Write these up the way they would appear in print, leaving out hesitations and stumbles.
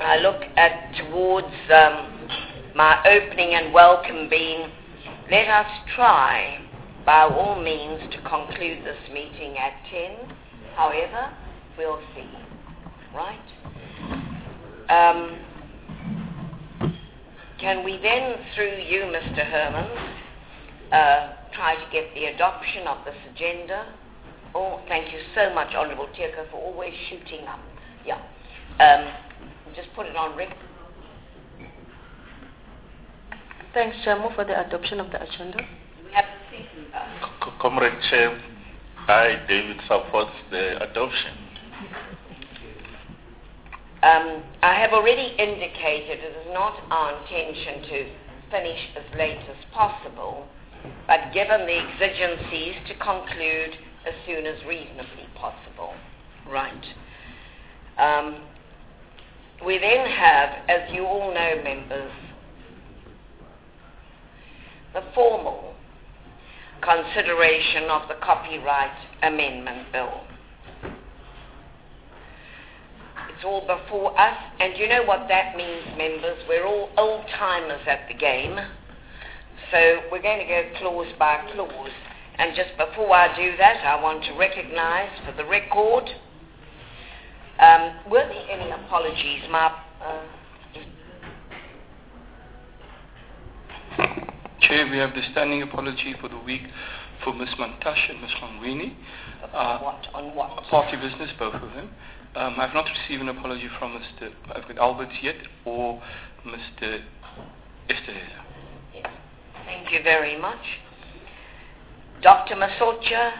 I look at towards my opening and welcome being, let us try by all means to conclude this meeting at 10. However, we'll see. Right? Can we then, through you, Mr. Herman, try to get the adoption of this agenda? Oh, thank you so much, Honourable Tierko, for always shooting up. Yeah. Just put it on record. Thanks, Chairman, for the adoption of the agenda. We have to think. Comrade Chair, I, David, supports the adoption. I have already indicated it is not our intention to finish as late as possible, but given the exigencies, to conclude as soon as reasonably possible. Right. We then have, as you all know, members, the formal consideration of the Copyright Amendment Bill. It's all before us, and you know what that means, members. We're all old-timers at the game, so we're going to go clause by clause. And just before I do that, I want to recognize for the record, were there any apologies? Chair, we have the standing apology for the week for Ms. Mantash and Ms. Mangwini. On what? Party business, both of them. I have not received an apology from Mr. Alberts yet or Mr. Esterhazy. Yes. Thank you very much. Dr. Masocha,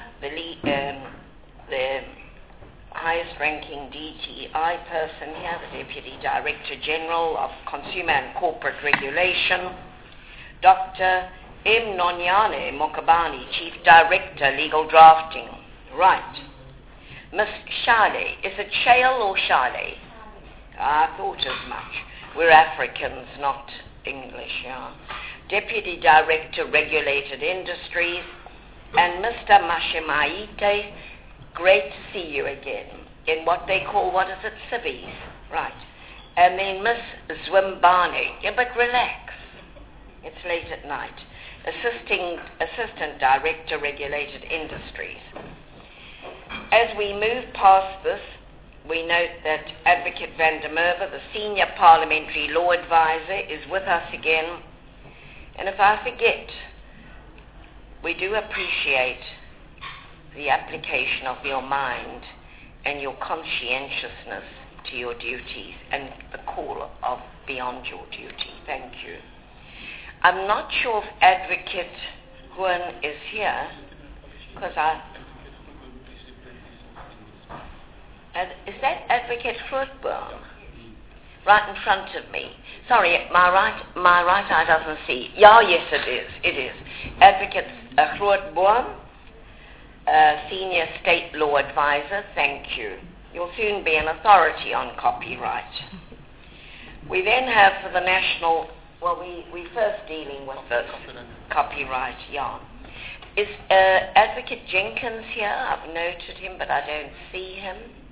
the highest-ranking DTI person here, the Deputy Director General of Consumer and Corporate Regulation. Dr. M. Nonyane Mokabani, Chief Director, Legal Drafting. Right. Miss Shale, is it Shale or Shale? I thought as much. We're Africans, not English, yeah. Deputy Director, Regulated Industries. And Mr. Mashemaite, great to see you again in what they call, what is it, civvies. Right. And then Miss Zwimbane, yeah, but relax. It's late at night. Assistant Director, Regulated Industries. As we move past this, we note that Advocate van der Merwe, the Senior Parliamentary Law Advisor, is with us again. And if I forget, we do appreciate the application of your mind and your conscientiousness to your duties and the call of beyond your duty. Thank you. I'm not sure if Advocate Juan is here, because is that Advocate Grootboom? Right in front of me. Sorry, my right eye doesn't see. Yeah, yes, it is. It is. Advocate Grootboom, Senior State Law Advisor. Thank you. You'll soon be an authority on copyright. We then have for the national. Well, we first dealing with the copyright. Yeah. Is Advocate Jenkins here? I've noted him, but I don't see him.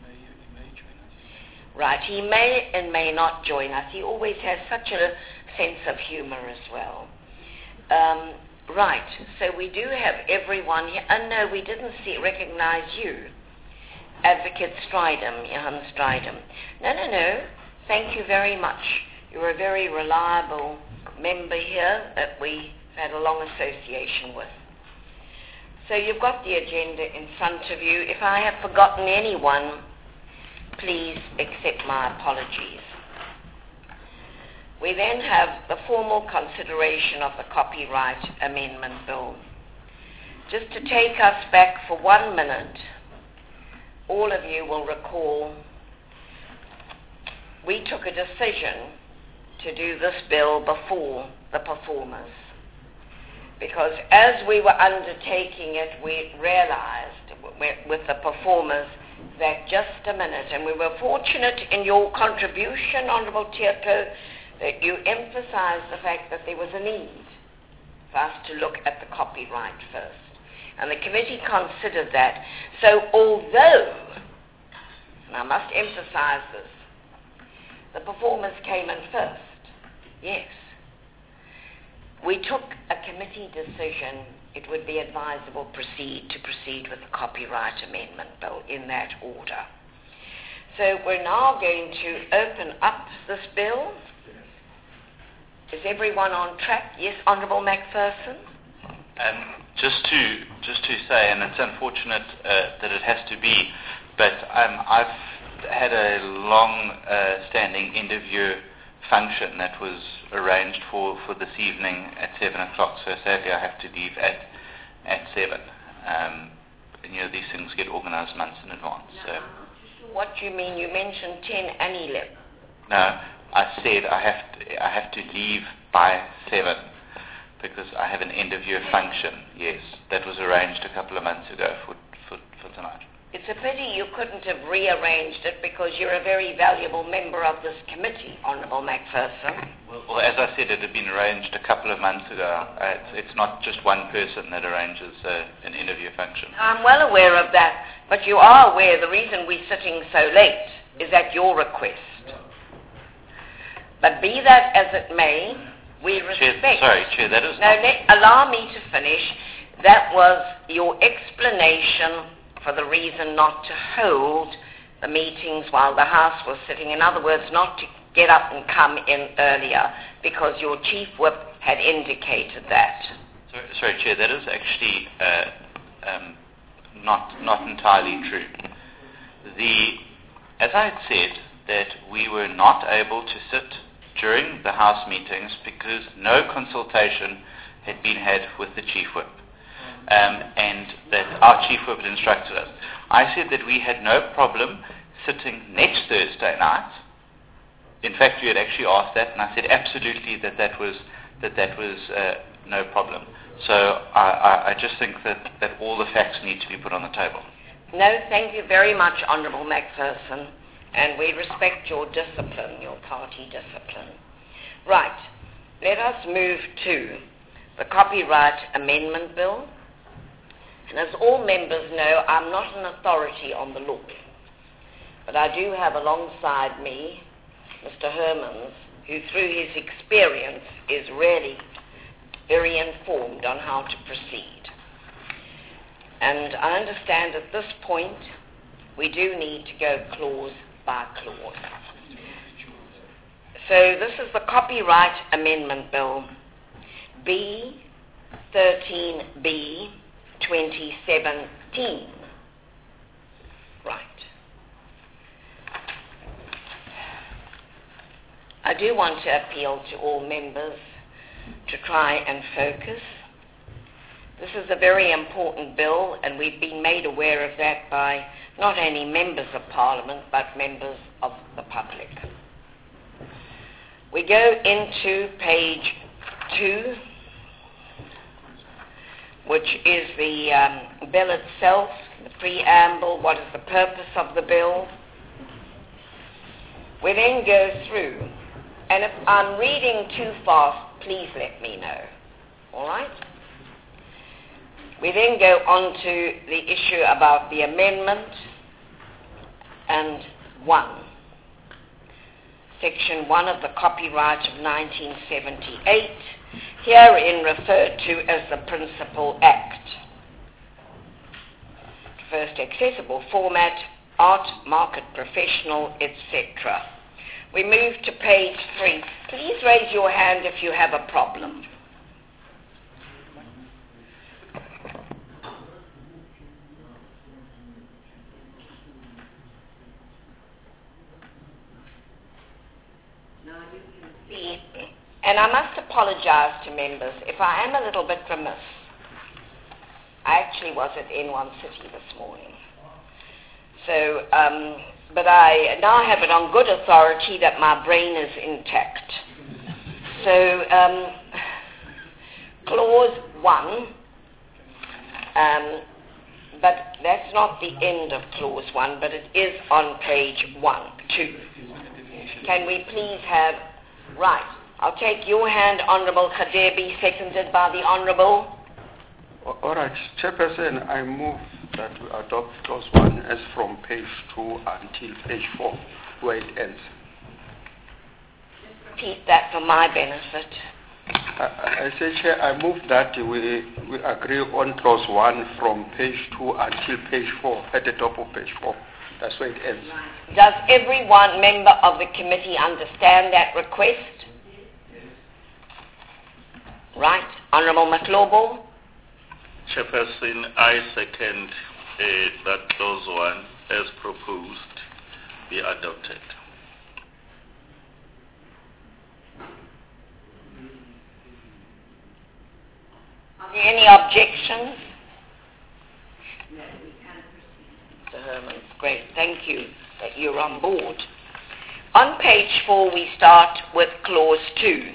Right, he may and may not join us. He always has such a sense of humor as well. Right, so we do have everyone here. And no, we didn't recognize you. Advocate Strydom, Johan Strydom. No. Thank you very much. You're a very reliable member here that we've had a long association with. So you've got the agenda in front of you. If I have forgotten anyone, please accept my apologies. We then have the formal consideration of the Copyright Amendment Bill. Just to take us back for 1 minute, all of you will recall we took a decision to do this bill before the performers. Because as we were undertaking it, we realized with the performers that just a minute, and we were fortunate in your contribution, Honourable Tierko, that you emphasized the fact that there was a need for us to look at the copyright first. And the committee considered that. So although, and I must emphasize this, The performers came in first. Yes. We took a committee decision. It would be advisable to proceed with the Copyright Amendment Bill in that order. So we're now going to open up this bill. Is everyone on track? Yes, Honourable Macpherson? Just to say, and it's unfortunate that it has to be, but I've had a long-standing interview function that was arranged for this evening at 7 o'clock, so sadly I have to leave at 7. These things get organised months in advance. So. What do you mean? You mentioned 10 and 11. No, I said I have to leave by 7 because I have an interview function. Yes, that was arranged a couple of months ago for tonight. It's a pity you couldn't have rearranged it because you're a very valuable member of this committee, Honourable Macpherson. Well, as I said, it had been arranged a couple of months ago. It's not just one person that arranges an interview function. I'm well aware of that, but you are aware the reason we're sitting so late is at your request. But be that as it may, we respect... Chair, that is allow me to finish. That was your explanation for the reason not to hold the meetings while the House was sitting. In other words, not to get up and come in earlier, because your Chief Whip had indicated that. Sorry, Chair, that is actually not entirely true. As I had said, that we were not able to sit during the House meetings because no consultation had been had with the Chief Whip. And that our Chief Whip had instructed us. I said that we had no problem sitting next Thursday night. In fact, you had actually asked that, and I said absolutely that was no problem. So I just think that all the facts need to be put on the table. No, thank you very much, Honourable Macpherson, and we respect your discipline, your party discipline. Right, let us move to the Copyright Amendment Bill. And as all members know, I'm not an authority on the law, but I do have alongside me Mr. Hermans, who through his experience is really very informed on how to proceed. And I understand at this point we do need to go clause by clause. So this is the Copyright Amendment Bill, B13B 2017. Right. I do want to appeal to all members to try and focus. This is a very important bill, and we've been made aware of that by not only members of Parliament, but members of the public. We go into page 2, which is the bill itself, the preamble, what is the purpose of the bill. We then go through, and if I'm reading too fast, please let me know, all right? We then go on to the issue about the amendment and 1. Section 1 of the Copyright of 1978, herein referred to as the Principal Act. First accessible format, art, market, professional, etc. We move to page 3. Please raise your hand if you have a problem. And I must apologize to members if I am a little bit remiss. I actually was at N1 City this morning. So, but I now have it on good authority that my brain is intact. So, clause 1, but that's not the end of clause 1, but it is on page 2. Can we please have, right, I'll take your hand, Honourable Kadebi, seconded by the Honourable. All right, Chairperson, I move that we adopt clause 1 as from page 2 until page 4, where it ends. repeat that for my benefit. I say, Chair, I move that we agree on clause 1 from page 2 until page 4, at the top of page 4. That's where it ends. Does every one member of the committee understand that request? Right. Honourable Matlobo? Chairperson, I second that clause 1 as proposed be adopted. Are there any objections? No, we can proceed. Mr. Herman, great. Thank you that you're on board. On page 4, we start with clause 2.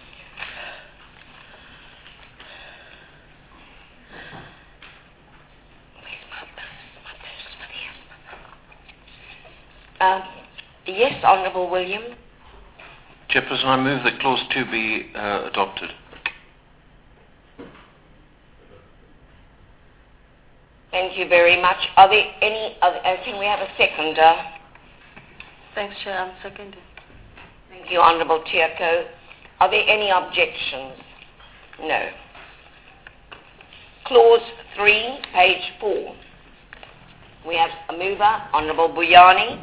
Yes, Honourable William. Chairperson, I move that clause 2 be adopted. Thank you very much. Are there any other, can we have a seconder? Thanks, Chair. I'm seconding. Thank you, Honourable Tiako. Are there any objections? No. Clause 3, page 4. We have a mover, Honourable Buyani.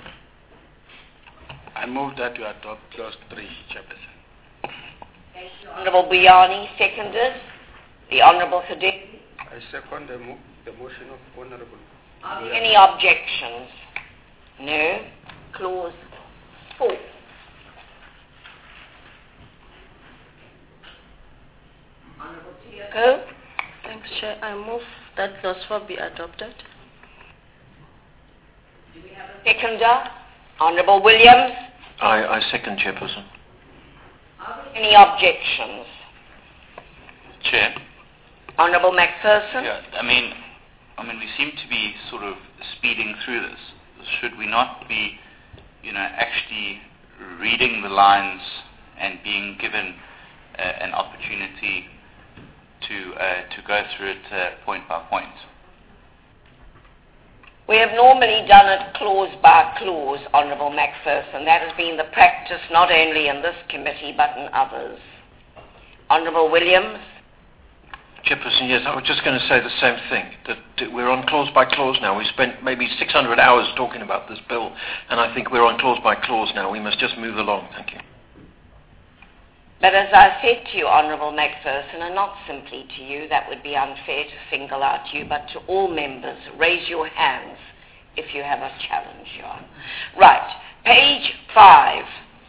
I move that we adopt clause 3, Chairperson. Thank you, Honourable Buyani. Seconded. The Honourable Khadib. I second the motion of Honourable. Are there any objections? No. Clause 4. Honourable Tiako. Thanks, Chair. I move that clause 4 be adopted. Do we have a seconder? Honourable Williams. I second, Chairperson. Are there any objections? Chair. Honourable Macpherson. Yeah, I mean, we seem to be sort of speeding through this. Should we not be, actually reading the lines and being given an opportunity to go through it point by point? We have normally done it clause by clause, Honourable Macpherson. That has been the practice not only in this committee but in others. Honourable Williams. Chairperson, yes, I was just going to say the same thing, that we're on clause by clause now. We spent maybe 600 hours talking about this bill, and I think we're on clause by clause now. We must just move along. Thank you. But as I said to you, Honourable Macpherson, and not simply to you, that would be unfair to single out you, but to all members, raise your hands if you have a challenge. Right, page 5,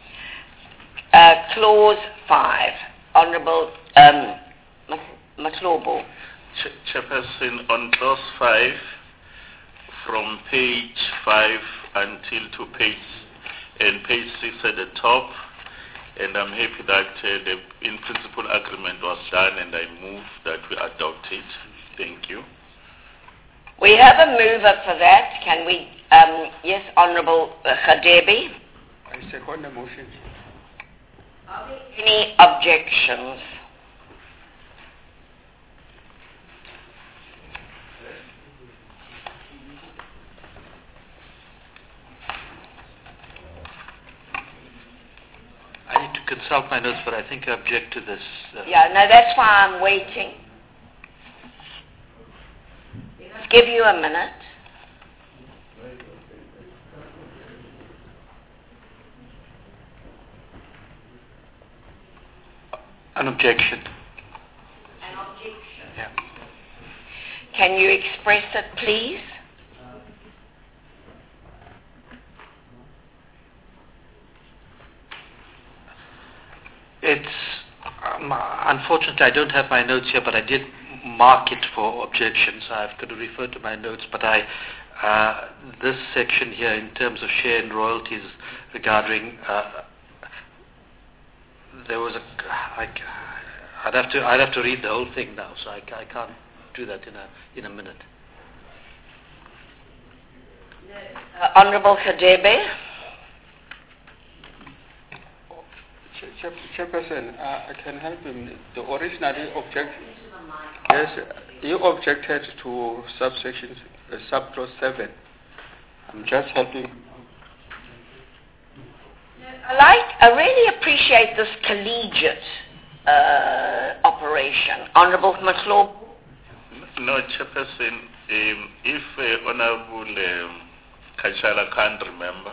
clause 5, Honourable Matlobo. Chairperson, on clause 5, from page 5 until to page 6 at the top, and I'm happy that the in-principle agreement was done, and I move that we adopt it. Thank you. We have a mover for that. Can we? Yes, Honourable Khadebi. I second the motion. Are there any objections? I need to consult my notes, but I think I object to this. Yeah, no, that's why I'm waiting. Let's give you a minute. An objection. An objection? Yeah. Can you express it, please? It's unfortunately I don't have my notes here, but I did mark it for objections. I've got to refer to my notes, but this section here in terms of share and royalties regarding there was I'd have to read the whole thing now, so I can't do that in a minute. Honourable Khadebe. Chairperson, I can help him. The originally objection. Yes, you objected to subsection subclause 7. I'm just helping. I like I really appreciate this collegiate operation. Honourable Mahlobo? No, Chairperson, if Honourable Kachala can't remember,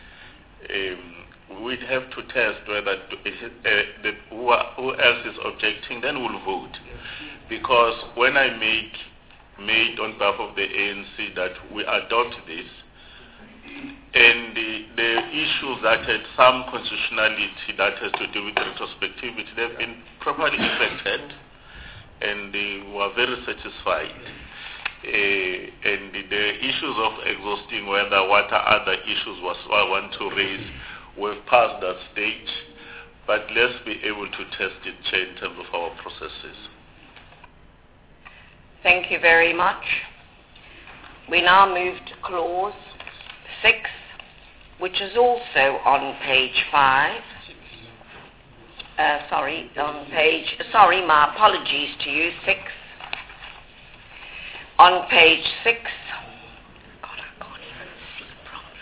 we'd have to test whether who else is objecting, then we'll vote. Because when I made on behalf of the ANC that we adopt this, and the issues that had some constitutionality that has to do with retrospectivity, they've been properly effected, and they were very satisfied. And the issues of exhausting whether what are other issues was I want to raise, we've passed that stage, but let's be able to test it, Chair, in terms of our processes. Thank you very much. We now move to clause 6, which is also on page 5. My apologies to you, 6. On page 6, God, I can't even see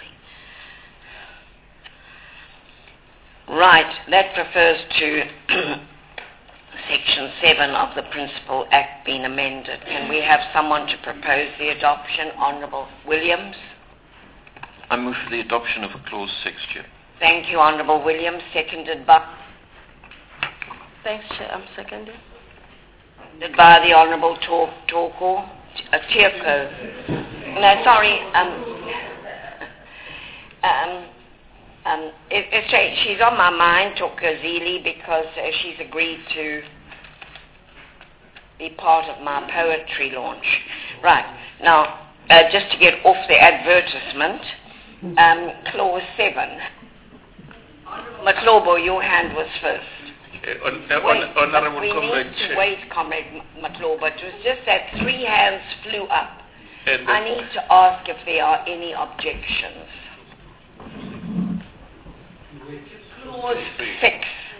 properly. Right, that refers to Section 7 of the Principal Act being amended. Can we have someone to propose the adoption? Honourable Williams. I move for the adoption of clause 6, Chair. Thank you, Honourable Williams. Seconded by? Thanks, Chair. I'm seconding. Seconded by the Honourable Toko. Tierko. No, sorry. She's on my mind, Toko Zili, because she's agreed to be part of my poetry launch. Right. Now, just to get off the advertisement, clause 7. Mahlobo, your hand was first. Honourable we Comrade need to wait, Comrade Mahlobo. It was just that 3 hands flew up. I need to ask if there are any objections. Clause 6.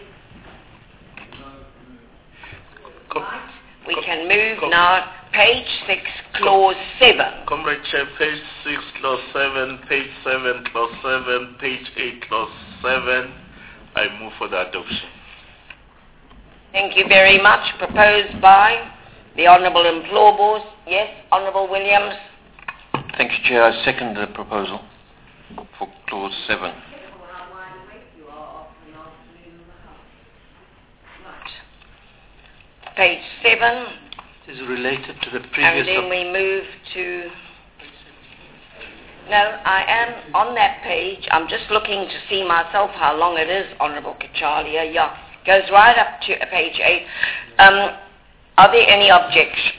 We can move now. Page 6, clause 7. Comrade Chair, page 6, clause 7, page 7, clause 7, page 8, clause 7. I move for the adoption. Thank you very much. Proposed by the Honourable Implobos. Yes, Honourable Williams. Thank you, Chair. I second the proposal for clause 7. Page 7. Is related to the previous... And then we move to... No, I am on that page. I'm just looking to see myself how long it is, Honourable Kachalia. Yeah, goes right up to page 8. Are there any objections?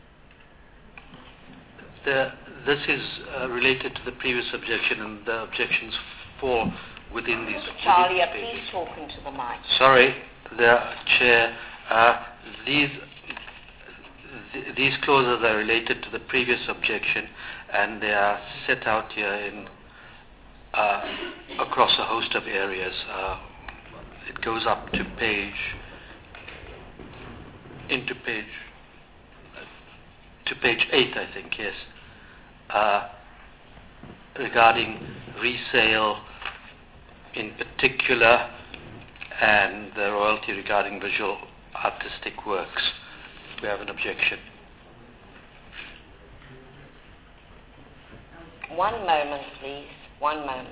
This is related to the previous objection, and the objections fall within these... Kachalia, please talk into the mic. Sorry, the Chair. These clauses are related to the previous objection, and they are set out here in across a host of areas. It goes up to page 8, I think. Yes, regarding resale in particular, and the royalty regarding visual artistic works. We have an objection. One moment, please. One moment.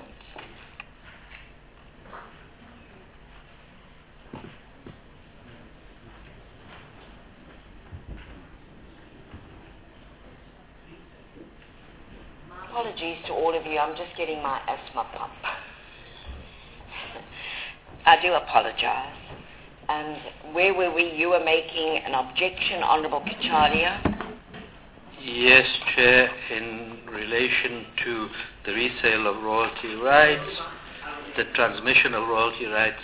Apologies to all of you. I'm just getting my asthma pump. I do apologize. And where were we? You were making an objection, Honourable Kachalia? Yes, Chair, in relation to the resale of royalty rights, the transmission of royalty rights,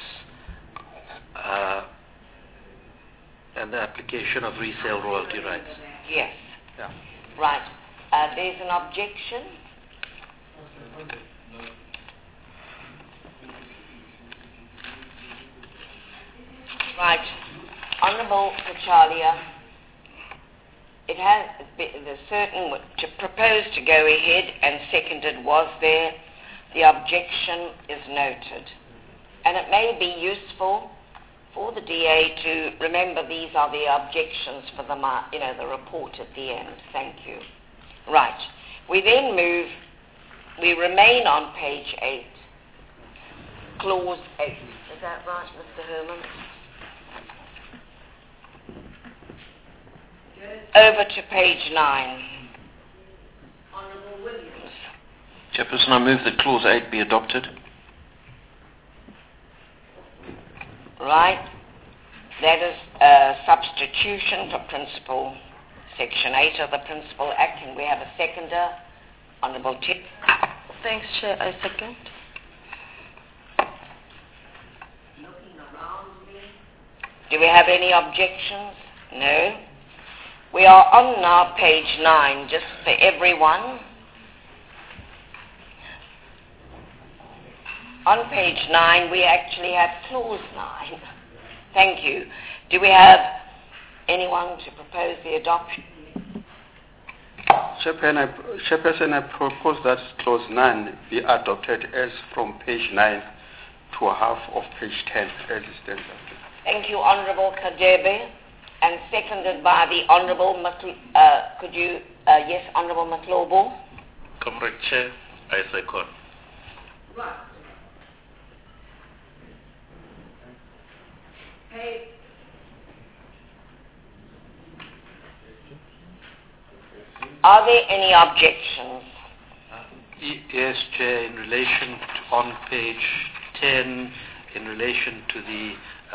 and the application of resale royalty rights. Yes. Yeah. Right. There's an objection. Right. Honourable Kachalia, it has the certain to propose to go ahead and seconded was there. The objection is noted. And it may be useful for the DA to remember these are the objections for the, the report at the end. Thank you. Right. We then we remain on page 8, clause 8. Is that right, Mr. Herman? Over to page 9. Honourable Williams. Chairperson, I move that clause 8 be adopted. Right. That is a substitution for principle, section 8 of the Principal Act, and we have a seconder, Honourable Tip. Thanks, Chair. I second. Looking around me. Do we have any objections? No. We are on now page 9, just for everyone. On page 9, we actually have clause 9. Thank you. Do we have anyone to propose the adoption? Chairperson, I propose that clause 9 be adopted as from page 9 to half of page 10 as it stands. Thank you, Honourable Kadebe, and seconded by the Honourable Honourable Matlobo. Comrade Chair, I second. Right. Hey. Are there any objections? Yes, Chair, in relation to, on page 10, in relation to the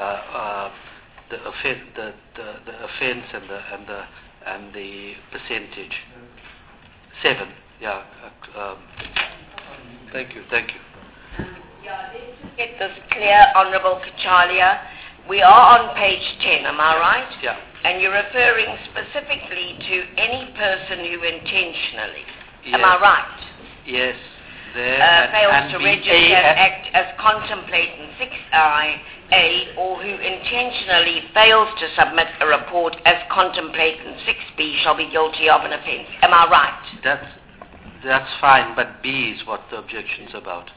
offence and the percentage. 7, yeah. Thank you. Yeah, let's just get this clear, Honourable Kachalia. We are on page 10, am I right? Yeah. And you're referring specifically to any person who intentionally, Yes. am I right? Yes. There fails to be register A and act as contemplating 6A, or who intentionally fails to submit a report as contemplating 6B shall be guilty of an offence. Am I right? That's fine, but B is what the objection's about.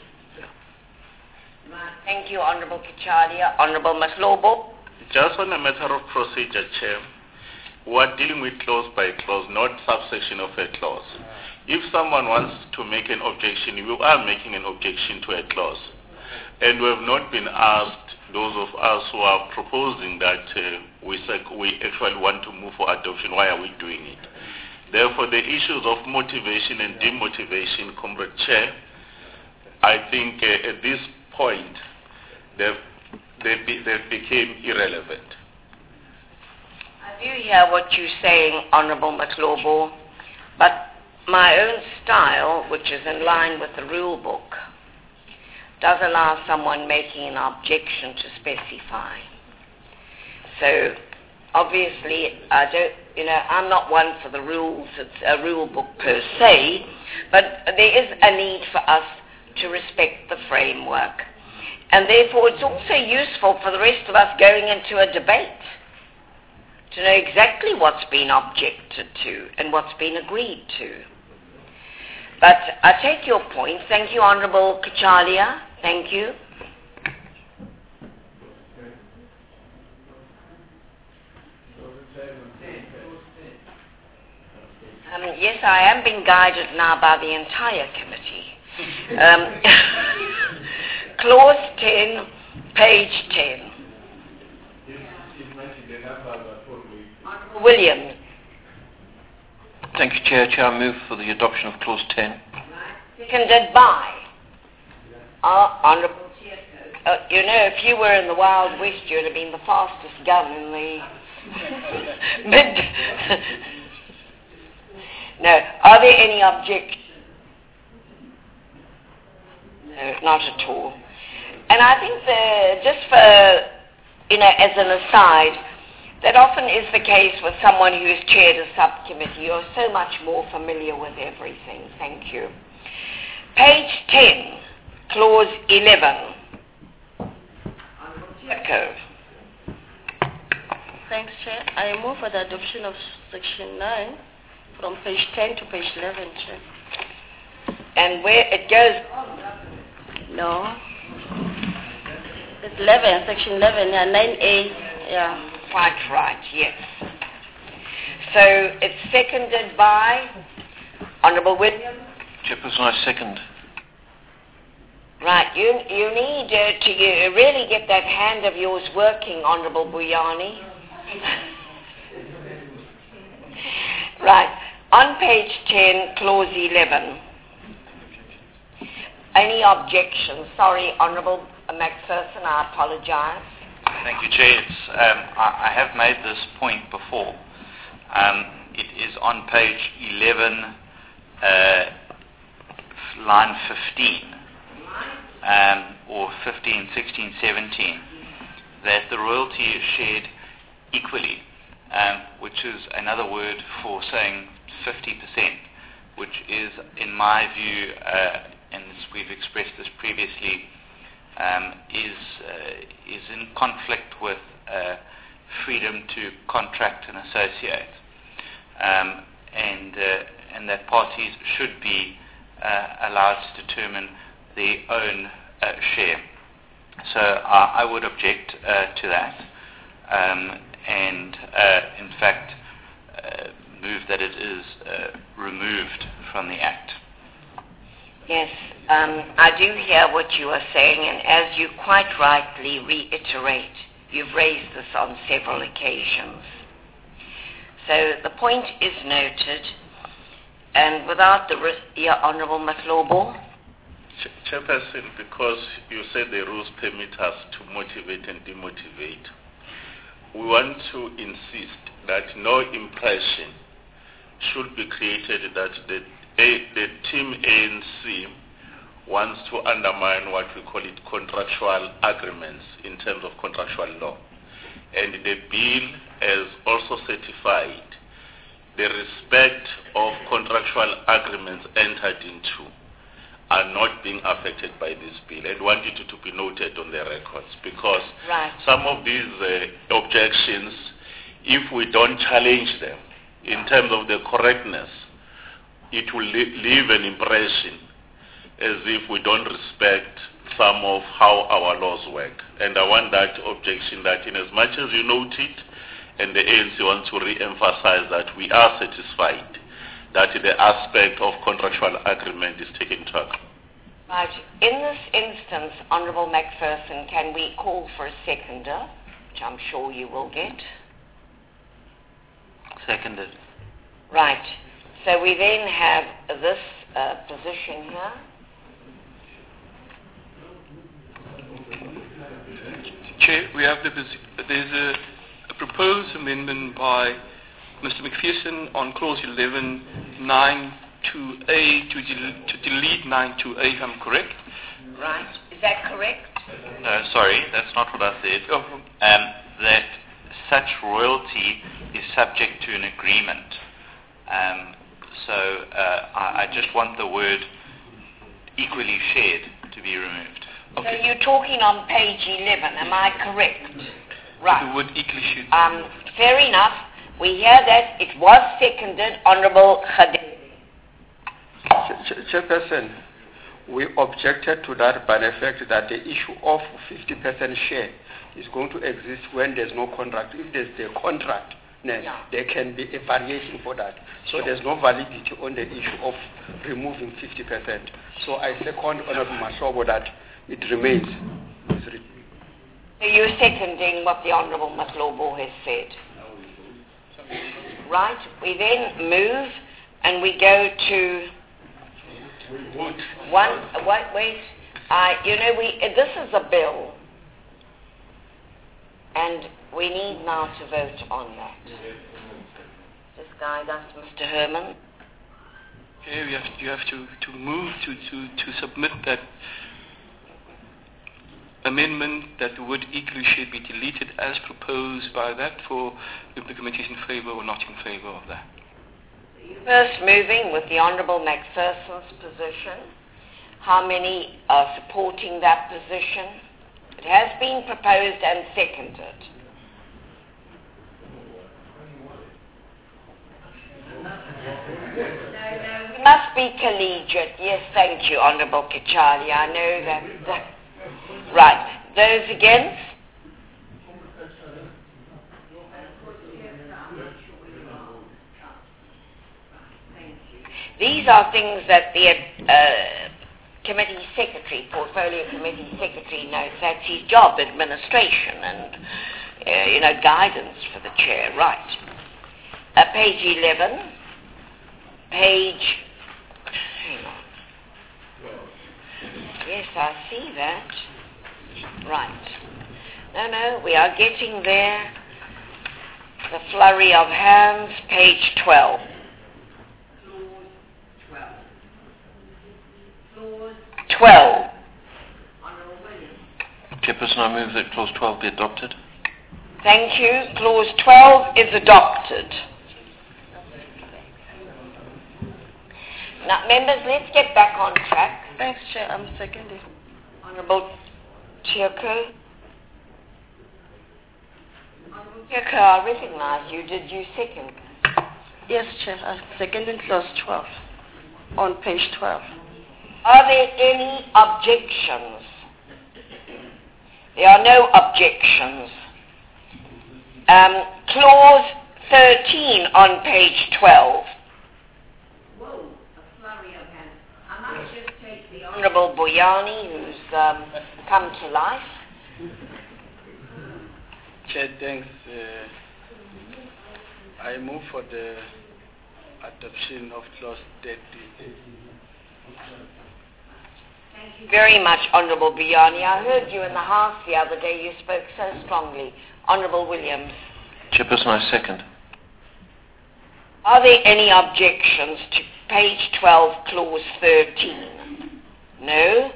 Thank you, Honourable Kachalia. Honourable Maslobo. Just on a matter of procedure, Chair, we're dealing with clause by clause, not subsection of a clause. If someone wants to make an objection, you are making an objection to a clause. And we have not been asked, those of us who are proposing that we actually want to move for adoption, why are we doing it? Therefore, the issues of motivation and demotivation, Comrade Chair, I think at this point, they became irrelevant. I do hear what you're saying, Honourable Matlobo, but my own style, which is in line with the rule book, does allow someone making an objection to specify. So, obviously, I'm not one for the rules, it's a rule book per se, but there is a need for us to respect the framework. And therefore, it's also useful for the rest of us going into a debate to know exactly what's been objected to and what's been agreed to. But I take your point. Thank you, Honourable Kachalia. Thank you. Yes, I am being guided now by the entire committee. Clause 10, page 10. William. Thank you, Chair. I move for the adoption of clause 10. Seconded by Honourable if you were in the Wild West, you'd have been the fastest gun in the mid. No. Are there any objections? No, not at all. And I think just for, as an aside, that often is the case with someone who has chaired a subcommittee. You're so much more familiar with everything. Thank you. Page 10, clause 11. Thanks, Chair. I move for the adoption of section 9 from page 10 to page 11, Chair. And where it goes on, doesn't it? No. 11, section 11, yeah, 9A, yeah. Quite right, yes. So it's seconded by Honourable William. Chairperson, I second. Right, you need to really get that hand of yours working, Honourable Buyani. Right, on page 10, clause 11. Any objections? Sorry, Honourable McPherson, I apologise. Thank you, Chair. I have made this point before. It is on page 11, line 15, or 15, 16, 17, that the royalty is shared equally, which is another word for saying 50%, which is, in my view, and we've expressed this previously, is in conflict with freedom to contract and associate, and that parties should be allowed to determine their own share. So I would object to that, and in fact move that it is removed from the Act. Yes, I do hear what you are saying, and as you quite rightly reiterate, you've raised this on several occasions. So the point is noted, and without the Honourable Matlabo. Chairperson, because you said the rules permit us to motivate and demotivate, we want to insist that no impression should be created that the team ANC wants to undermine what we call it contractual agreements in terms of contractual law. And the bill has also certified the respect of contractual agreements entered into are not being affected by this bill, and want it to be noted on the records, because some of these objections, if we don't challenge them in terms of the correctness, it will leave an impression as if we don't respect some of how our laws work. And I want that objection that in as much as you note it, and the ANC wants to re-emphasize that we are satisfied that the aspect of contractual agreement is taken into account. Right. In this instance, Honourable McPherson, can we call for a seconder, which I'm sure you will get? Seconded. Right. So we then have this position here. Chair, we have there's a proposed amendment by Mr. McPherson on clause 11, 9.2a to delete 9.2a, if I'm correct. Right. Is that correct? No, sorry, that's not what I said. That such royalty is subject to an agreement. So I just want the word equally shared to be removed. Okay. So you're talking on page 11, am I correct? Right. The word equally shared. Fair enough. We hear that it was seconded, Honourable Khadem. Chairperson, we objected to that by the fact that the issue of 50% share is going to exist when there's no contract. If there's the contract, there can be a variation for that. So there's no validity on the issue of removing 50%. So I second Honourable Mashobo that it remains. So you're seconding what the Honourable Matlobo has said. Right, we then move and we go to this is a bill and we need now to vote on that. Just guide us, Mr. Herman. Yeah, you have to move to submit that amendment that the word equally should be deleted as proposed by that, for if the committee is in favour or not in favour of that. First moving with the Honourable McPherson's position. How many are supporting that position? It has been proposed and seconded. We must be collegiate. Yes, thank you, Honourable Kachali. I know that. Right. Those against? These are things that the committee secretary, portfolio committee secretary knows. That's his job, administration and, guidance for the chair. Right. Page 11. Hang on. Yes, I see that. Right. No, we are getting there. The flurry of hands, page 12. 12. Chairperson, I move that clause 12 be adopted. Thank you. Clause 12 is adopted. Now, members, let's get back on track. Thanks, Chair. I'm seconding. Honourable Tioko. Honourable Tioko, I recognise you. Did you second? Yes, Chair. I seconded clause 12 on page 12. Are there any objections? There are no objections. Clause 13 on page 12. Whoa, a flurry of hands. I might just take the Honourable Buyani, who's come to life. Chair, thanks. I move for the adoption of clause 13. Thank you very much, Honourable Buyani. I heard you in the House the other day. You spoke so strongly. Honourable Williams. Chairperson, I second. Are there any objections to page 12, clause 13? No?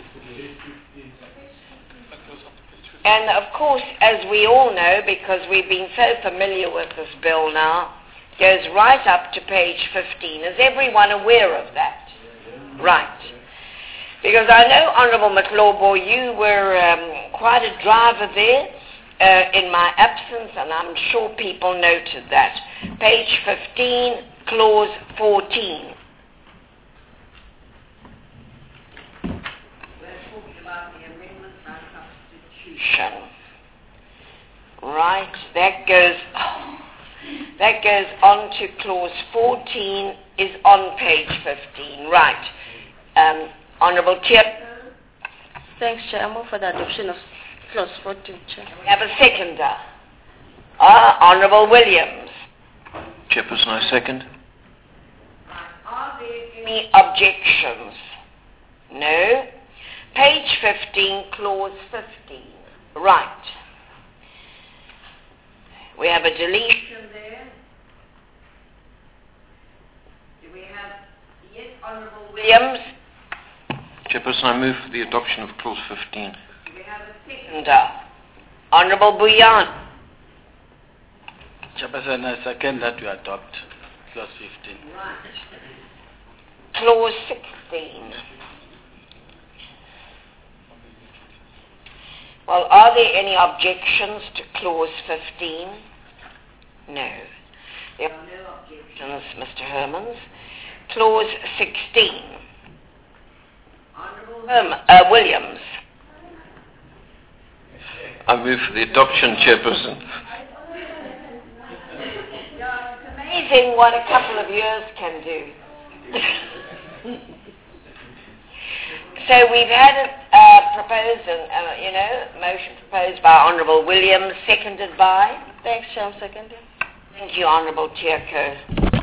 And of course, as we all know, because we've been so familiar with this bill now, it goes right up to page 15. Is everyone aware of that? Right. Because I know, Honourable McLawboy, you were quite a driver there in my absence, and I'm sure people noted that. Page 15, clause 14. We're talking about the amendments by substitution. Right, that goes on to clause 14, is on page 15. Right. Honourable Chair. Thanks, Chair. I move for the adoption of clause 14, Chair. We have a seconder. Honourable Williams. Chairperson, I second. Are there any objections? No. Page 15, clause 15. Right. We have a deletion there. Do we have, yes, Honourable Williams? Chairperson, I move for the adoption of clause 15. Do we have a seconder? Honourable Buyani. Chairperson, I second that we adopt clause 15. Right. Clause 16. Well, are there any objections to clause 15? No. There are no objections, Mr. Hermans. Clause 16. Honourable Williams. I move for the adoption, Chairperson. It's amazing what a couple of years can do. So we've had a proposal, motion proposed by Honourable Williams, seconded by? Thanks, Chair. I'm seconding. Thank you, Honourable Tioko.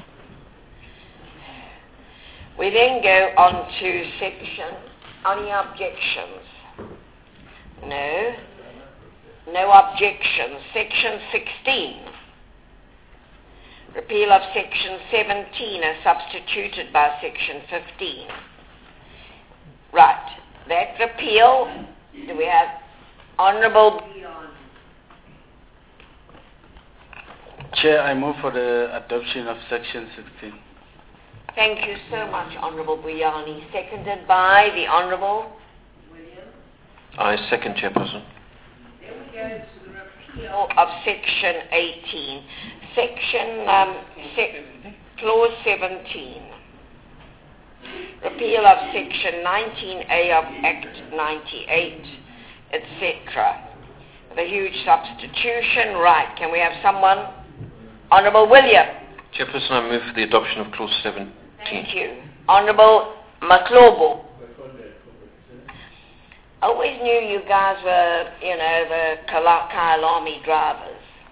We then go on to section. Any objections? No. No objections. Section 16. Repeal of section 17 as substituted by section 15. Right. That repeal, do we have Honourable Buyani? Chair, I move for the adoption of section 16. Thank you so much, Honourable Buyani. Seconded by the Honourable Williams. I second, Chairperson. Then we go to the repeal of section 18. Clause 17. Repeal of section 19A of Act 98. etc. The huge substitution. Right. Can we have someone? Honourable William. Chairperson, I move for the adoption of Clause 17. Thank you. Honourable Mahlobo. I always knew you guys were, the Kyalami drivers.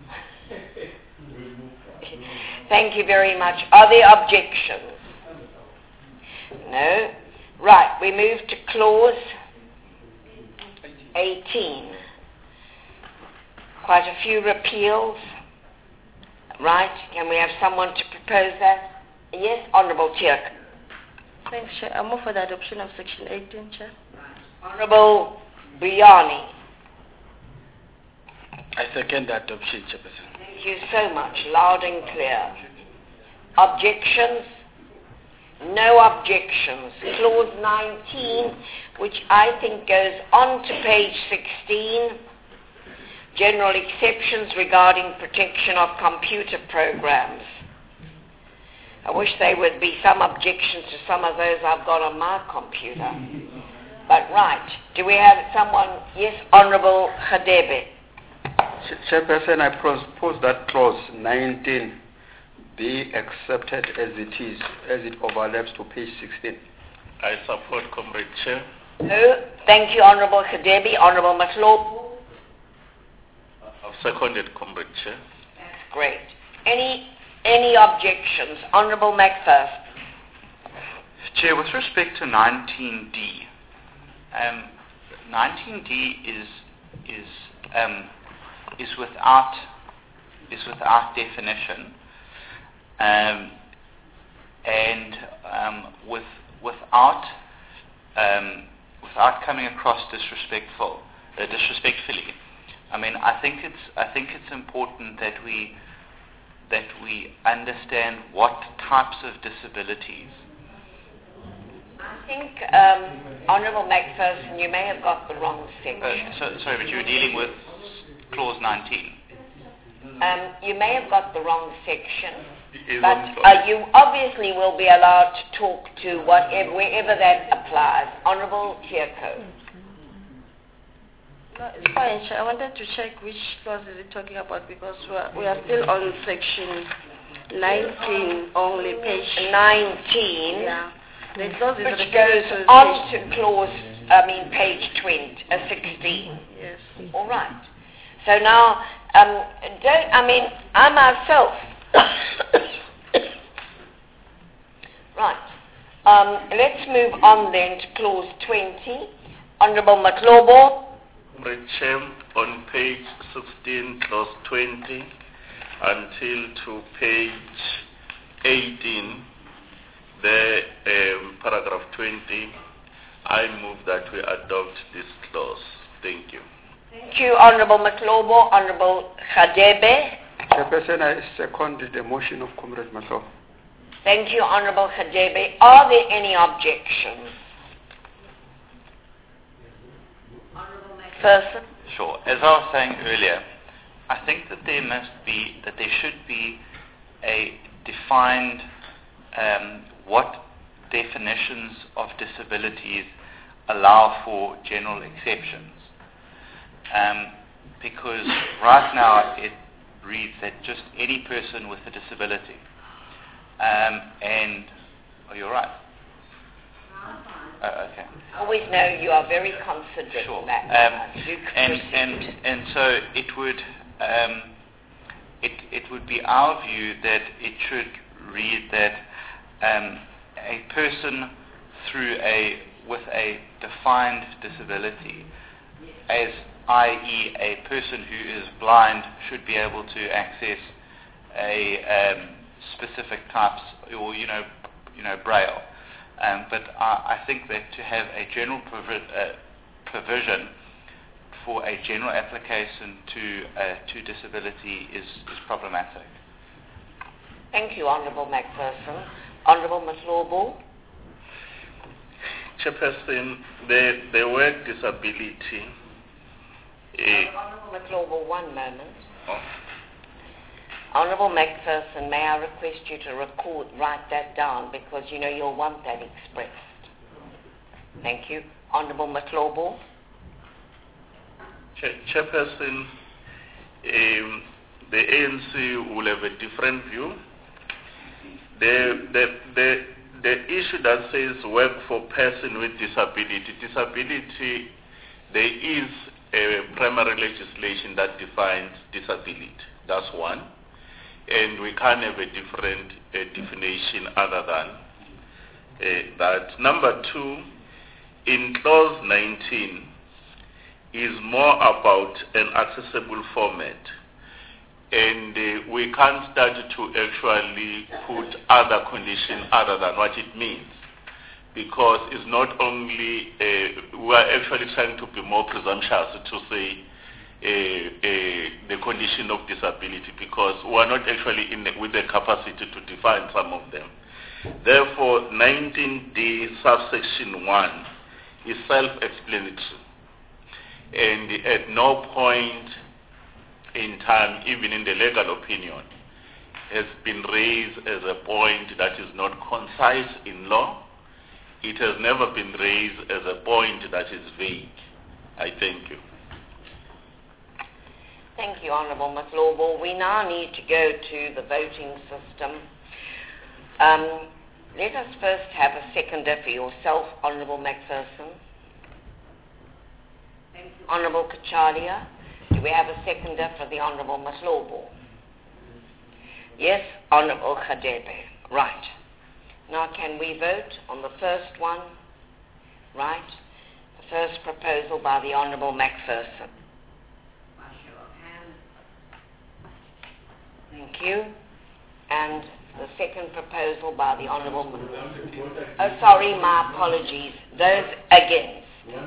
Thank you very much. Are there objections? No. Right, we move to Clause 18. Quite a few repeals. Right, can we have someone to propose that? Yes, Honourable Tierk. Thanks, Chair. I move for the adoption of Section 18, Chair. Honourable Briani. I second the adoption, Chairperson. Thank you so much. Loud and clear. Objections? No objections. Clause 19, which I think goes on to page 16. General exceptions regarding protection of computer programs. I wish there would be some objections to some of those I've got on my computer. But right, do we have someone? Yes, Honourable Khadebe. Chairperson, I propose that clause 19 be accepted as it is, as it overlaps to page 16. I support, Comrade Chair. No, thank you, Honourable Khadebe. Honourable Mahlobo. I've seconded, Comrade Chair. That's great. Any objections? Honourable McPherson. Chair, with respect to 19D, 19D is without definition, and without coming across disrespectfully. I mean, I think it's important that we understand what types of disabilities. I think, Honourable McPherson, you may have got the wrong section. Sorry, but you were dealing with Clause 19. You may have got the wrong section, but you obviously will be allowed to talk to wherever that applies. Honourable Tierko. No, it's fine, Chair. I wanted to check which clause is it talking about because we are still on section 19 only, page 19. Yeah. The clause is Which goes on to page 16. Yes. All right. So now, I myself. Right. Let's move on then to clause 20. Honourable Mahlobo. Comrade Chair, on page 16, clause 20, until to page 18, the paragraph 20, I move that we adopt this clause. Thank you. Thank you, Honourable Mahlobo. Honourable Khadebe. Chairperson, I second the motion of Comrade Mahlobo. Thank you, Honourable Khadebe. Are there any objections? Honourable McPherson. Sure. As I was saying earlier, I think that there should be a defined what definitions of disabilities allow for general exceptions. Because right now it reads that just any person with a disability. Oh, you're right. Okay. I always know you are very considerate. Sure. And so it would be our view that it should read that a person with a defined disability, as i.e. a person who is blind, should be able to access a specific types or Braille. But I think that to have a general provision for a general application to disability is problematic. Thank you, Honourable McPherson. Honourable Mahlobo. Chairperson, the word disability. Honourable Mahlobo, one moment. Oh. Honourable McPherson, may I request you to write that down because you'll want that expressed. Thank you. Honourable Mahlobo. Chairperson, the ANC will have a different view. The issue that says work for person with disability, there is a primary legislation that defines disability. That's one. And we can't have a different definition other than that. Number two, in clause 19, is more about an accessible format. And we can't start to actually put other conditions other than what it means. Because it's not only, we are actually trying to be more presumptuous to say the condition of disability, because we are not actually with the capacity to define some of them. Therefore, 19D subsection 1 is self-explanatory. And at no point in time, even in the legal opinion, has been raised as a point that is not concise in law. It has never been raised as a point that is vague. I thank you. Thank you, Honourable McLaughlin. We now need to go to the voting system. Let us first have a seconder for yourself, Honourable McPherson. Thank you, Honourable Kachalia. Do we have a seconder for the Honourable McLaughlin? Yes, Honourable Khadebe. Right. Now can we vote on the first one? Right. The first proposal by the Honourable McPherson. Thank you. And the second proposal by the Honourable... Oh, sorry, my apologies. Those against.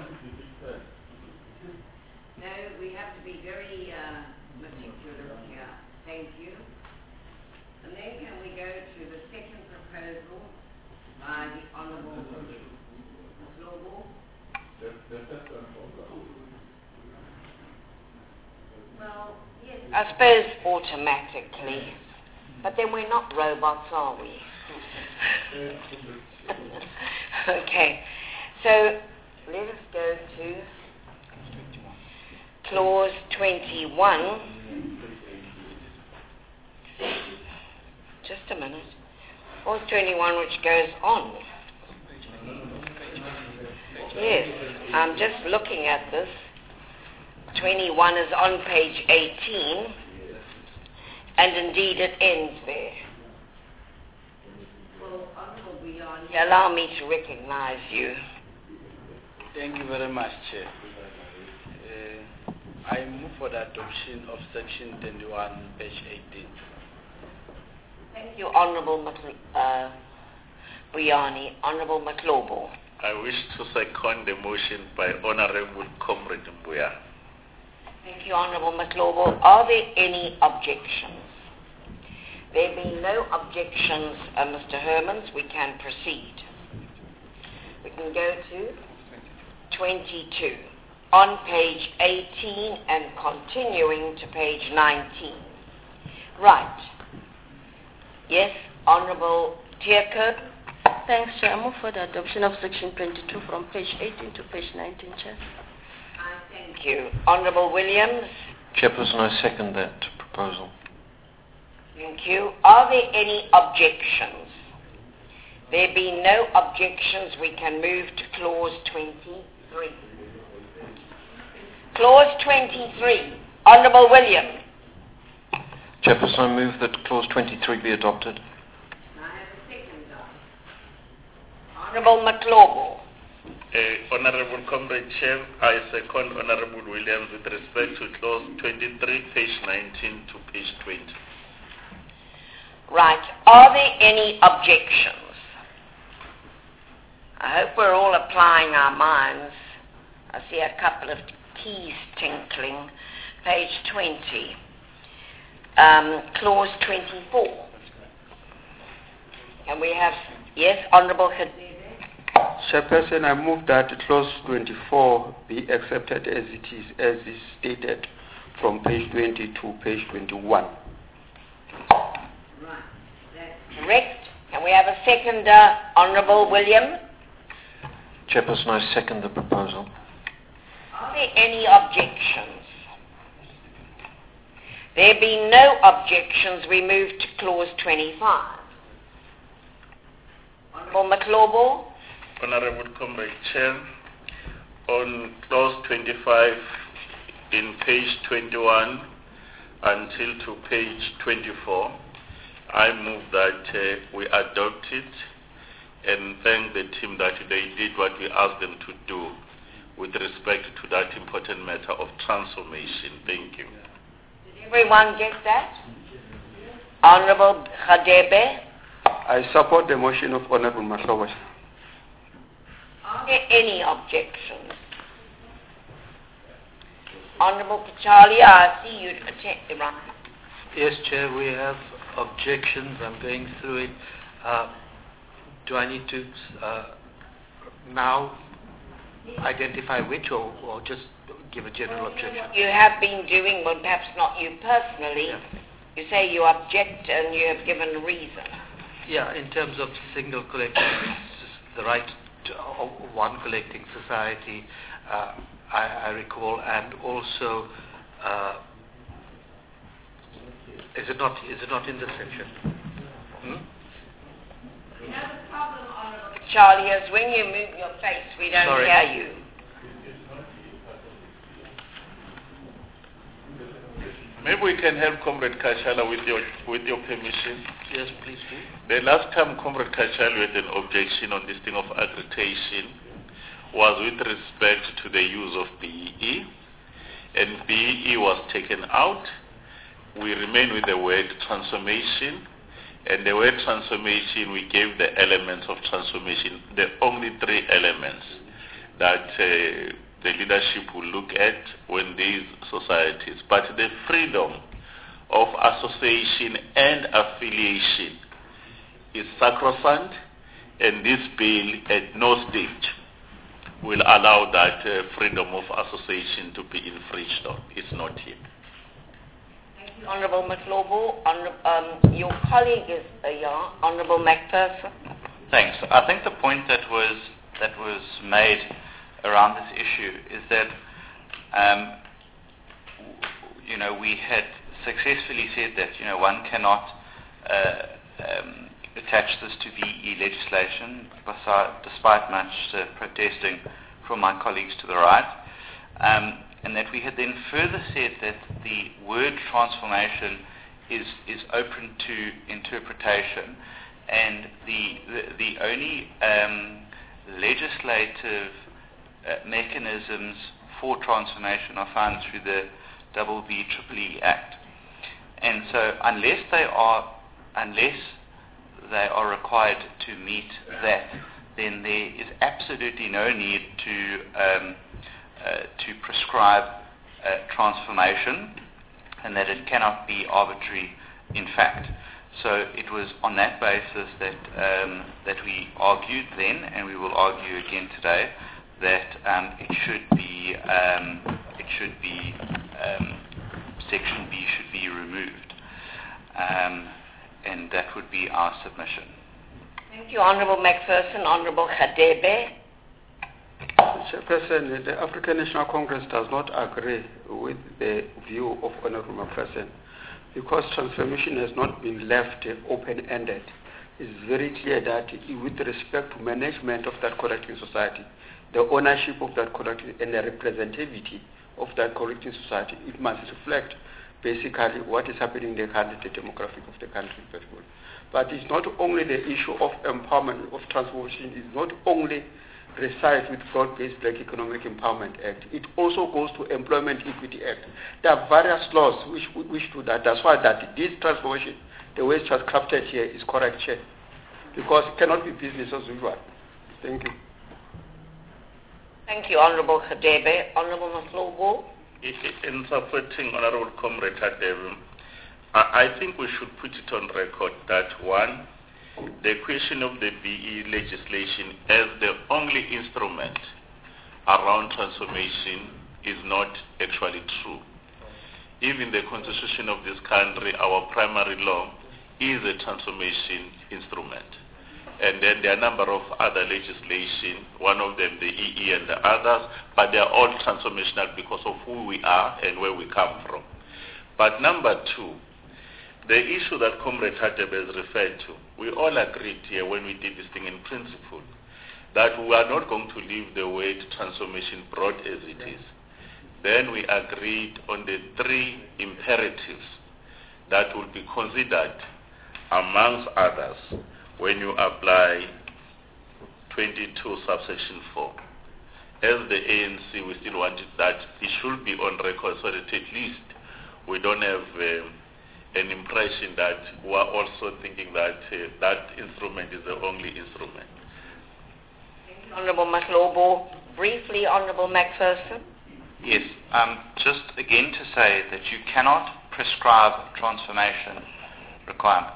No, we have to be very meticulous here. Thank you. And then can we go to the second proposal by the Honourable McLaughlin? Well, yes, I suppose automatically. But then we're not robots, are we? Okay. So let us go to clause 21. Just a minute. Clause 21, which goes on. Yes, I'm just looking at this. 21 is on page 18, and indeed it ends there. Well, Honourable Buyani, allow me to recognize you. Thank you very much, Chair. I move for the adoption of section 21, page 18. Thank you, Honourable Buyani. Honourable McLaughlin. I wish to second the motion by Honourable Comrade Mbuya. Thank you, Honourable McLaughlin. Are there any objections? There being no objections, Mr. Hermans, we can proceed. We can go to 22. On page 18 and continuing to page 19. Right. Yes, Honourable Tierkirk. Thanks, Chair. I move for the adoption of section 22 from page 18 to page 19, Chair. Thank you. Honourable Williams. Chairperson, I second that proposal. Thank you. Are there any objections? There being no objections, we can move to clause 23. Clause 23. Honourable Williams. Chairperson, I move that clause 23 be adopted. I have a seconder. Honourable McLaughlin. Honourable Comrade Chair, I second Honourable Williams with respect to clause 23, page 19 to page 20. Right. Are there any objections? I hope we're all applying our minds. I see a couple of keys tinkling. Page 20. Clause 24. And we have, yes, Honourable Khadebe. Chairperson, I move that clause 24 be accepted as it is stated from page 20 to page 21. Right, that's correct. Can we have a seconder, Honourable William? Chairperson, I second the proposal. Are there any objections? being no objections, we move to clause 25. Honorable Mhlobo. Honorable Comrade Chair, on clause 25 in page 21 until to page 24, I move that we adopt it and thank the team that they did what we asked them to do with respect to that important matter of transformation. Thank you. Did everyone get that? Honorable Khadebe. I support the motion of Honorable Mhlobo. Are there any objections? Honorable Kachalia, I see you attend, right? Yes, Chair, we have objections. I'm going through it. Do I need to now identify which or just give a general objection? You have been doing, well, perhaps not you personally. Yeah. You say you object and you have given a reason. Yeah, in terms of single collecting, the right to one collecting society, I recall, and also, is it not in this section? You know the problem, Honourable Charlie, is when you move your face, we don't Sorry. hear you. Maybe we can help Comrade Kachala with your permission. Yes, please do. The last time Comrade Kachala had an objection on this thing of accreditation was with respect to the use of BEE, and BEE was taken out. We remain with the word transformation, and the word transformation, we gave the elements of transformation, the only 3 elements that the leadership will look at when these societies. But the freedom of association and affiliation is sacrosanct, and this bill at no stage will allow that freedom of association to be infringed on. It's not here. Thank you, Honourable Mhlobo. Your colleague is Honourable McPherson. Thanks. I think the point that was made around this issue is that we had successfully said that one cannot attach this to VE legislation, despite much protesting from my colleagues to the right, and that we had then further said that the word transformation is open to interpretation, and the only legislative mechanisms for transformation are found through the BBEEE Act. And so unless they are required to meet that, then there is absolutely no need to prescribe transformation, and that it cannot be arbitrary in fact. So it was on that basis that we argued then, and we will argue again today, that it should be Section B should be removed, and that would be our submission. Thank you, Honourable McPherson. Honourable Khadebe. Chairperson, the African National Congress does not agree with the view of Honourable McPherson, because transformation has not been left open-ended. It's very clear that with respect to management of that collecting society, the ownership of that collecting and the representativity of that collecting society, it must reflect basically what is happening in the country, the demographic of the country. But it's not only the issue of empowerment, of transformation, it's not only resides with Broad-Based Black Economic Empowerment Act. It also goes to Employment Equity Act. There are various laws which do that. That's why that this transformation, the way it was crafted here, is correct, Chair. Because it cannot be business as usual. Thank you. Thank you, Honourable Khadebe. Honourable Mhlobo. In supporting Honourable Comrade Khadebe, I think we should put it on record that one, the question of the BE legislation as the only instrument around transformation is not actually true. Even the constitution of this country, our primary law, is a transformation instrument. And then there are a number of other legislation, one of them the EE and the others, but they are all transformational because of who we are and where we come from. But number two, the issue that Comrade Hadebe has referred to, we all agreed here when we did this thing in principle, that we are not going to leave the word transformation broad as it is. Then we agreed on the 3 imperatives that will be considered, amongst others, when you apply 22 subsection 4. As the ANC, we still wanted that it should be on record so that at least we don't have an impression that we are also thinking that that instrument is the only instrument. Thank you, Honourable Mahlobo. Briefly, Honourable Macpherson. Yes, just again to say that you cannot prescribe transformation requirements.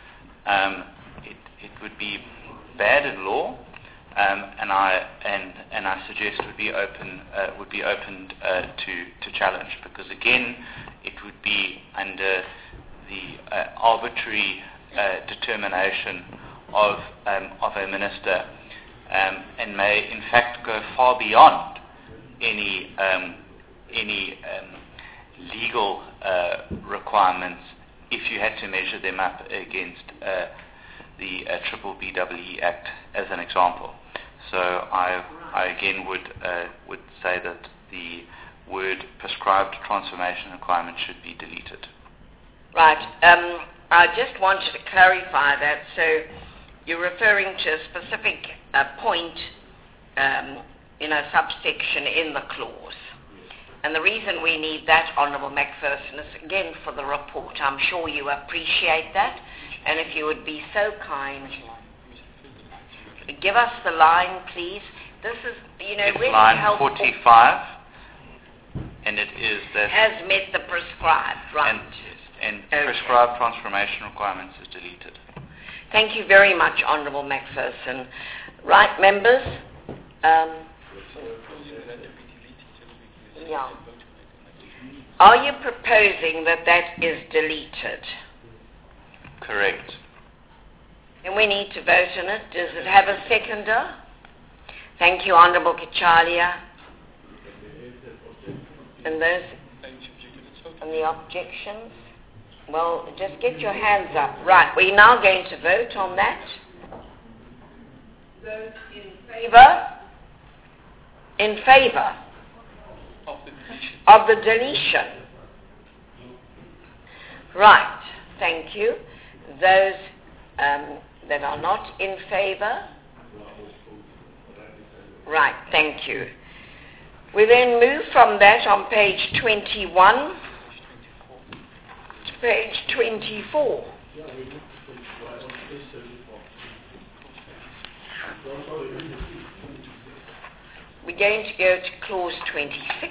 It would be bad in law, and I suggest would be opened to challenge, because again it would be under the arbitrary determination of a minister, and may in fact go far beyond any legal requirements if you had to measure them up against the Triple BEE Act as an example. So I again would say that the word prescribed transformation requirement should be deleted. Right. I just wanted to clarify that. So you're referring to a specific point, subsection in the clause. And the reason we need that, Honourable Macpherson, is again for the report. I'm sure you appreciate that. And if you would be so kind, give us the line, please. This is, it's really line helpful. 45, and it is that has met the prescribed, right? And prescribed transformation requirements is deleted. Thank you very much, Honourable Macpherson. Right, members? Yeah. Are you proposing that is deleted? Correct. And we need to vote on it. Does it have a seconder? Thank you, Honourable Kachalia. And those and the objections? Well, just get your hands up. Right, we're now going to vote on that. Those in favour? In favour of the deletion. Right, thank you. Those that are not in favour? Right, thank you. We then move from that on page 21 to page 24. We're going to go to clause 26.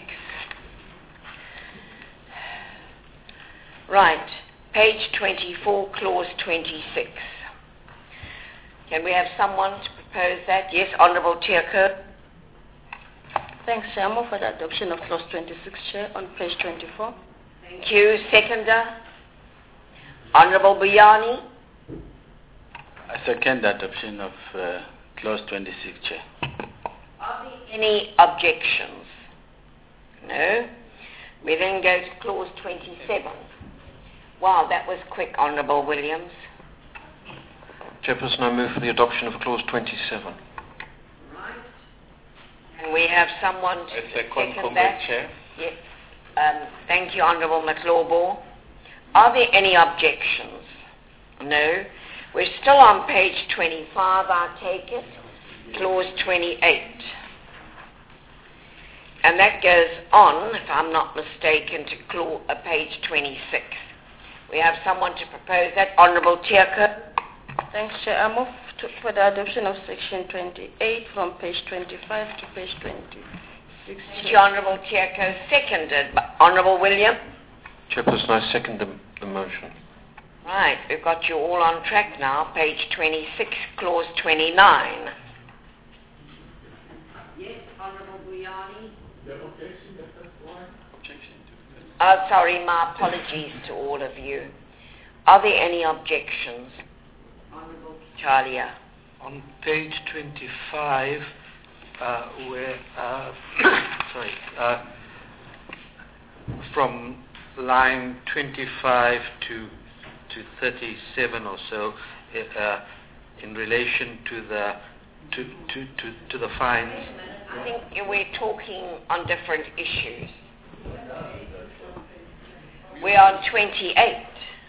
Right, page 24, clause 26. Can we have someone to propose that? Yes, Honourable Tierker. Thanks, Chair. I move for the adoption of clause 26, Chair, on page 24. Thank you. Seconder, Honourable Buyani. I second the adoption of clause 26, Chair. Are there any objections? No. We then go to clause 27. Wow, that was quick, Honourable Williams. Chairperson, I move for the adoption of clause 27. Right. And we have someone to second that. Chair. Yes. Thank you, Honourable McLawbor. Are there any objections? No. We're still on page 25, I take it. Clause 28. And that goes on, if I'm not mistaken, to page 26. We have someone to propose that. Honourable Tierker. Thanks, Chair. I move for the adoption of section 28 from page 25 to page 26. Thank you, Honourable Tierker. Seconded by Honourable William. Chairperson, I second the motion. Right, we've got you all on track now. Page 26, clause 29. Yes, Honourable Buyani. Sorry, my apologies to all of you. Are there any objections? Honourable Chalia. On page 25, from line 25 to 37 or so, in relation to the fines. I think we're talking on different issues. We're on 28.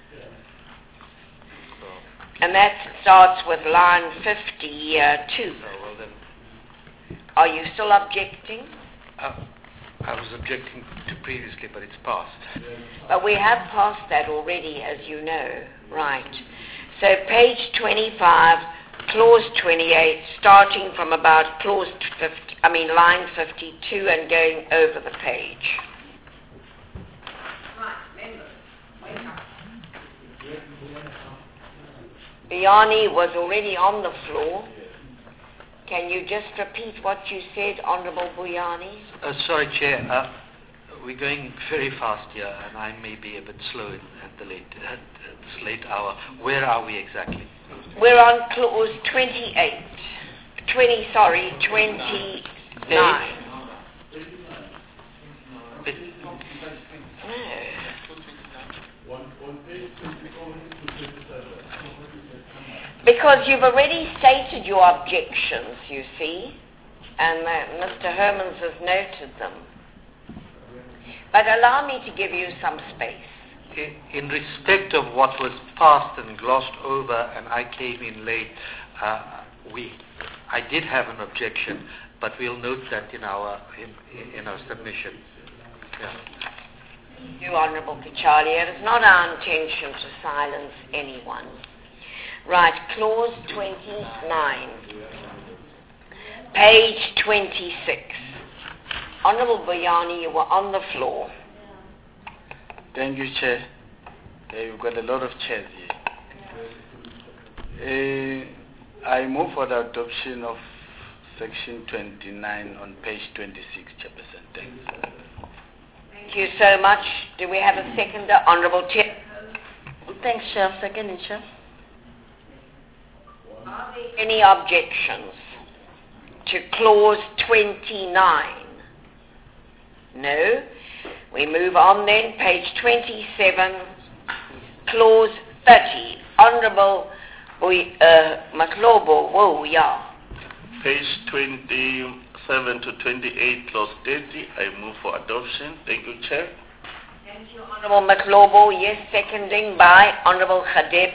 And that starts with line 52. Well then, Are you still objecting? I was objecting to previously, but it's passed. But we have passed that already, as you know. Right. So page 25, clause 28, starting from about line 52 and going over the page. Biyani was already on the floor. Can you just repeat what you said, Honourable Buyani? Sorry, Chair. We're going very fast here, and I may be a bit slow at this late hour. Where are we exactly? We're on clause 29. Because you've already stated your objections, you see, and Mr. Hermans has noted them. But allow me to give you some space. In respect of what was passed and glossed over, and I came in late, I did have an objection, but we'll note that in our submission. Yeah. You, Honourable Kachalia, it is not our intention to silence anyone. Right, clause 29, page 26. Honourable Buyani, you were on the floor. Thank you, Chair. You've got a lot of chairs here. I move for the adoption of section 29 on page 26, Chairperson. Thanks. Thank you so much. Do we have a seconder? Honourable Chair. Thanks, Chair. Second, Chair. Are there any objections to clause 29? No. We move on then, page 27, clause 30. Honourable Maklobo, whoa, yeah. Page 27 to 28, clause 30. I move for adoption. Thank you, Chair. Thank you, Honourable Maklobo. Yes, seconding by Honourable Khadeb.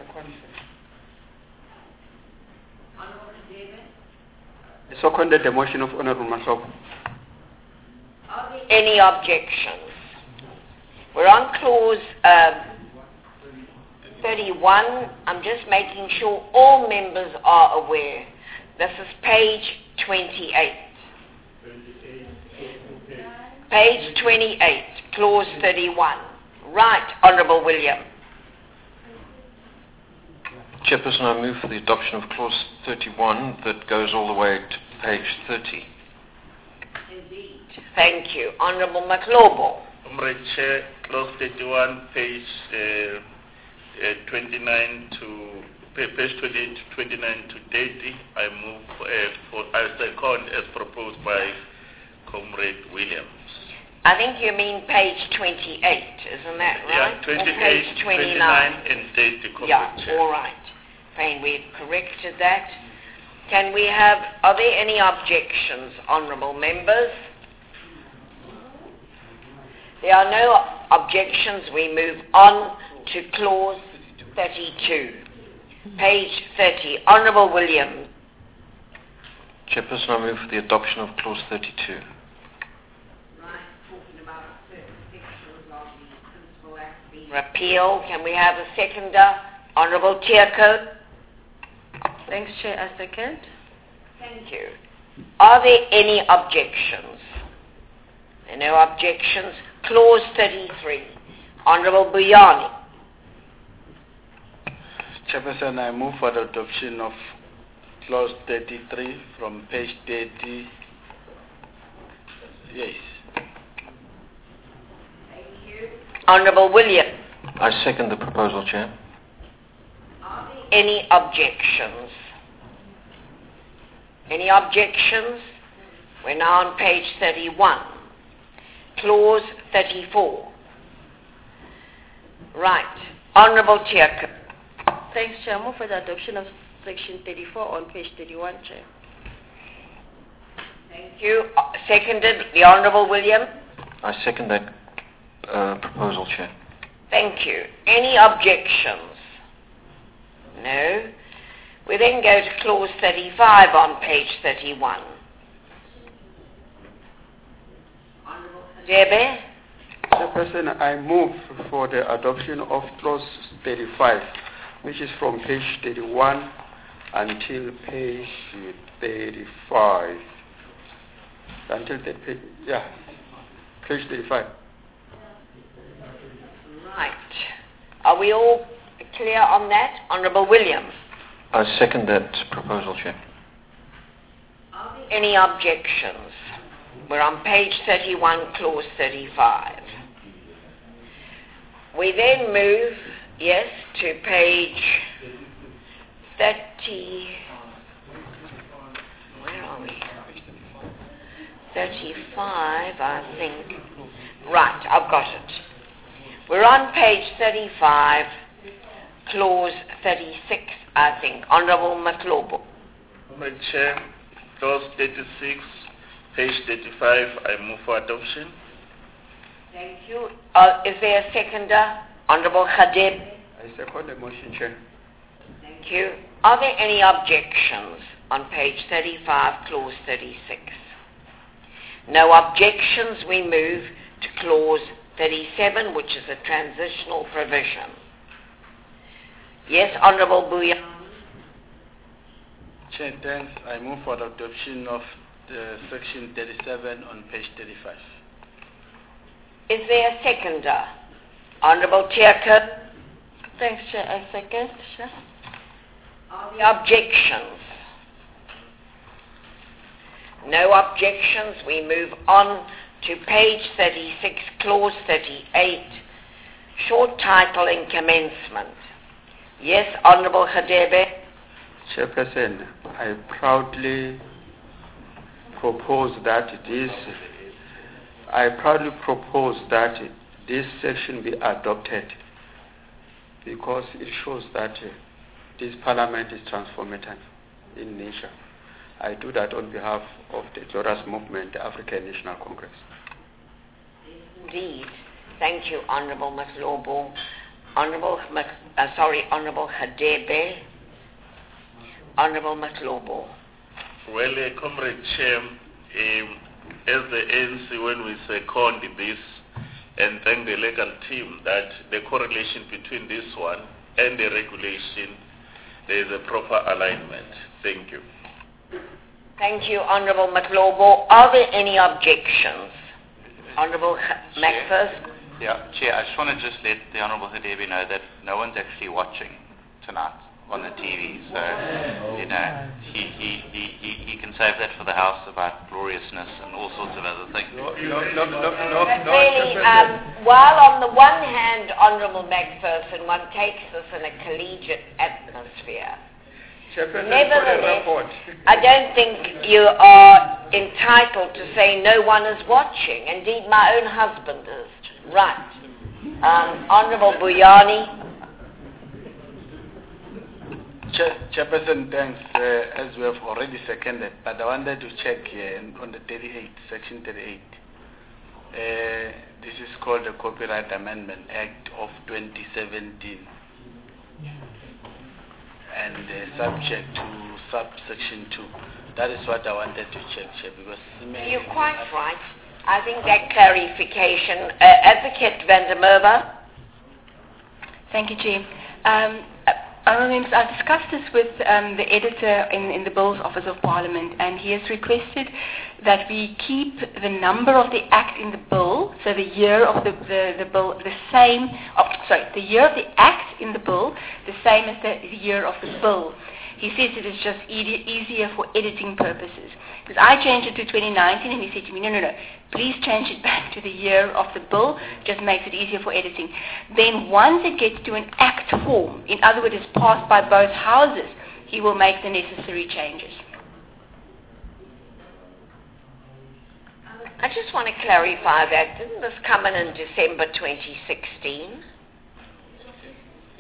I seconded the motion of Honourable Maklobo. Are there any objections? We're on clause 31. I'm just making sure all members are aware. This is page 28. Page 28, clause 31. Right, Honourable William. Chairperson, I move for the adoption of clause 31 that goes all the way to page 30. Indeed. Thank you. Honourable Maklobo. Comrade Chair, clause 31, page 29 to page 28 to 29 to 30. I move I second as proposed by Comrade Williams. I think you mean page 28, isn't that right? Yeah, 28, or page 29 and 30, Comrade yeah, Chair. all right. Fine, we've corrected that. Can we have, are there any objections, honourable members? There are no objections. We move on to clause 32. Page 30. Honourable William. Chairperson, I move for the adoption of clause 32. Right, talking about certain sections of the Principal Act being repealed. Can we have a seconder? Honourable Tiako. Thanks, Chair. I second. Thank you. Are there any objections? There are no objections. Clause 33. Honourable Buyani. Chairperson, I move for the adoption of clause 33 from page 30. Yes. Thank you. Honourable William. I second the proposal, Chair. Are there any objections? Any objections? We're now on page 31. Clause 34. Honorable Chair. Thanks, Chair. I move for the adoption of section 34 on page 31, Chair. Thank you. Seconded, the Honorable William. I second that proposal, Chair. Thank you. Any objections? No. We then go to clause 35 on page 31. Honorable Hadebe. Chairperson, I move for the adoption of clause 35, which is from page 31 until page 35. Until that page, yeah, page 35. Right. Are we all clear on that? Honorable Williams. I second that proposal, Chair. Are there any objections? We're on page 31, clause 35. We then move, yes, to page 30. Where are we? 35, I think. Right, I've got it. We're on page 35, clause 36, I think. Honorable Matlobo. Madam Chair, clause 36, page 35, I move for adoption. Thank you. Is there a seconder? Honorable Khadib. I second the motion, Chair. Thank you. Are there any objections on page 35, clause 36? No objections. We move to clause 37, which is a transitional provision. Yes, Honorable Bouya. Chair, thanks. I move for the adoption of the section 37 on page 35. Is there a seconder? Honorable Chairman. Thanks, Chair. I second, Chair. Are there objections? No objections. We move on to page 36, clause 38, short title and commencement. Yes, Honorable Hadebe. Chairperson, I proudly propose that this section be adopted because it shows that this parliament is transformative in nature. I do that on behalf of the glorious movement, the African National Congress. Indeed. Thank you, Honorable Matlobo. Honorable Hadebe. Honorable Matlobo. Well, Comrade Chair, as the ANC, when we second this and thank the legal team that the correlation between this one and the regulation, there is a proper alignment. Thank you. Thank you, Honorable Matlobo. Are there any objections? Honorable McPherson. Yeah, Chair, I just want to let the Honourable Hadebe know that no one's actually watching tonight on the TV, so, he can save that for the House about gloriousness and all sorts of other things. While on the one hand, Honourable McPherson, one takes this in a collegiate atmosphere, nevertheless, I don't think you are entitled to say no one is watching. Indeed, my own husband is. Right. Honorable Buyani. Chairperson, thanks. As we have already seconded, but I wanted to check here on the 38, section 38. This is called the Copyright Amendment Act of 2017. And subject to subsection 2. That is what I wanted to check, Chair, because... You're quite right. I think that clarification. Advocate van der Merwe. Thank you, Chair. I've discussed this with the editor in the Bill's Office of Parliament, and he has requested that we keep the number of the act in the bill, so the year of the bill, the same, the year of the act in the bill, the same as the year of the bill. He says it is just easier for editing purposes. Because I changed it to 2019, and he said to me, no, please change it back to the year of the bill, just makes it easier for editing. Then once it gets to an act form, in other words, it's passed by both houses, he will make the necessary changes. I just want to clarify that. Didn't this come in December 2016?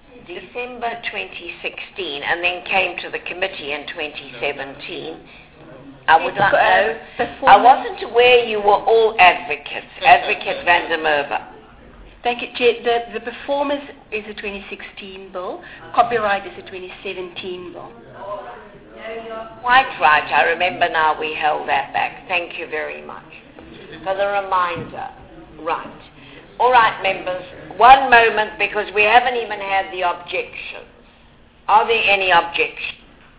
December 2016, and then came to the committee in 2017. I would like to know, I wasn't aware you were all advocates. Advocate van der Merwe. Thank you, Chair. The performance is a 2016 bill. Copyright is a 2017 bill. Quite right. I remember now we held that back. Thank you very much for the reminder. Right. All right, members. One moment, because we haven't even had the objections. Are there any objections?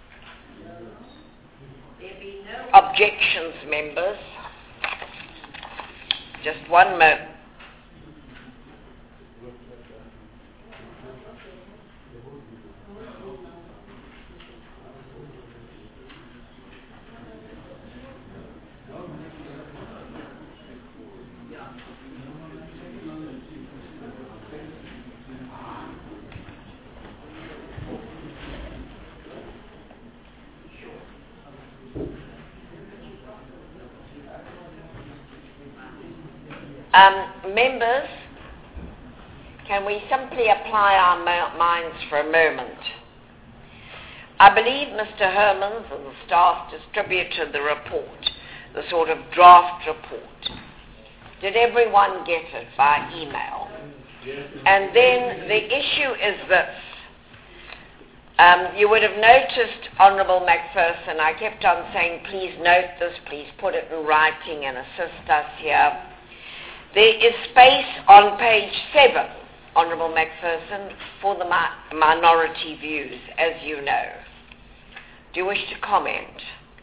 Objections, members. Just one moment. Members, can we simply apply our minds for a moment? I believe Mr. Hermans and the staff distributed the report, the sort of draft report. Did everyone get it by email? And then the issue is this. You would have noticed, Honourable Macpherson, I kept on saying, please note this, please put it in writing and assist us here. There is space on page 7, Honourable Macpherson, for the minority views, as you know. Do you wish to comment?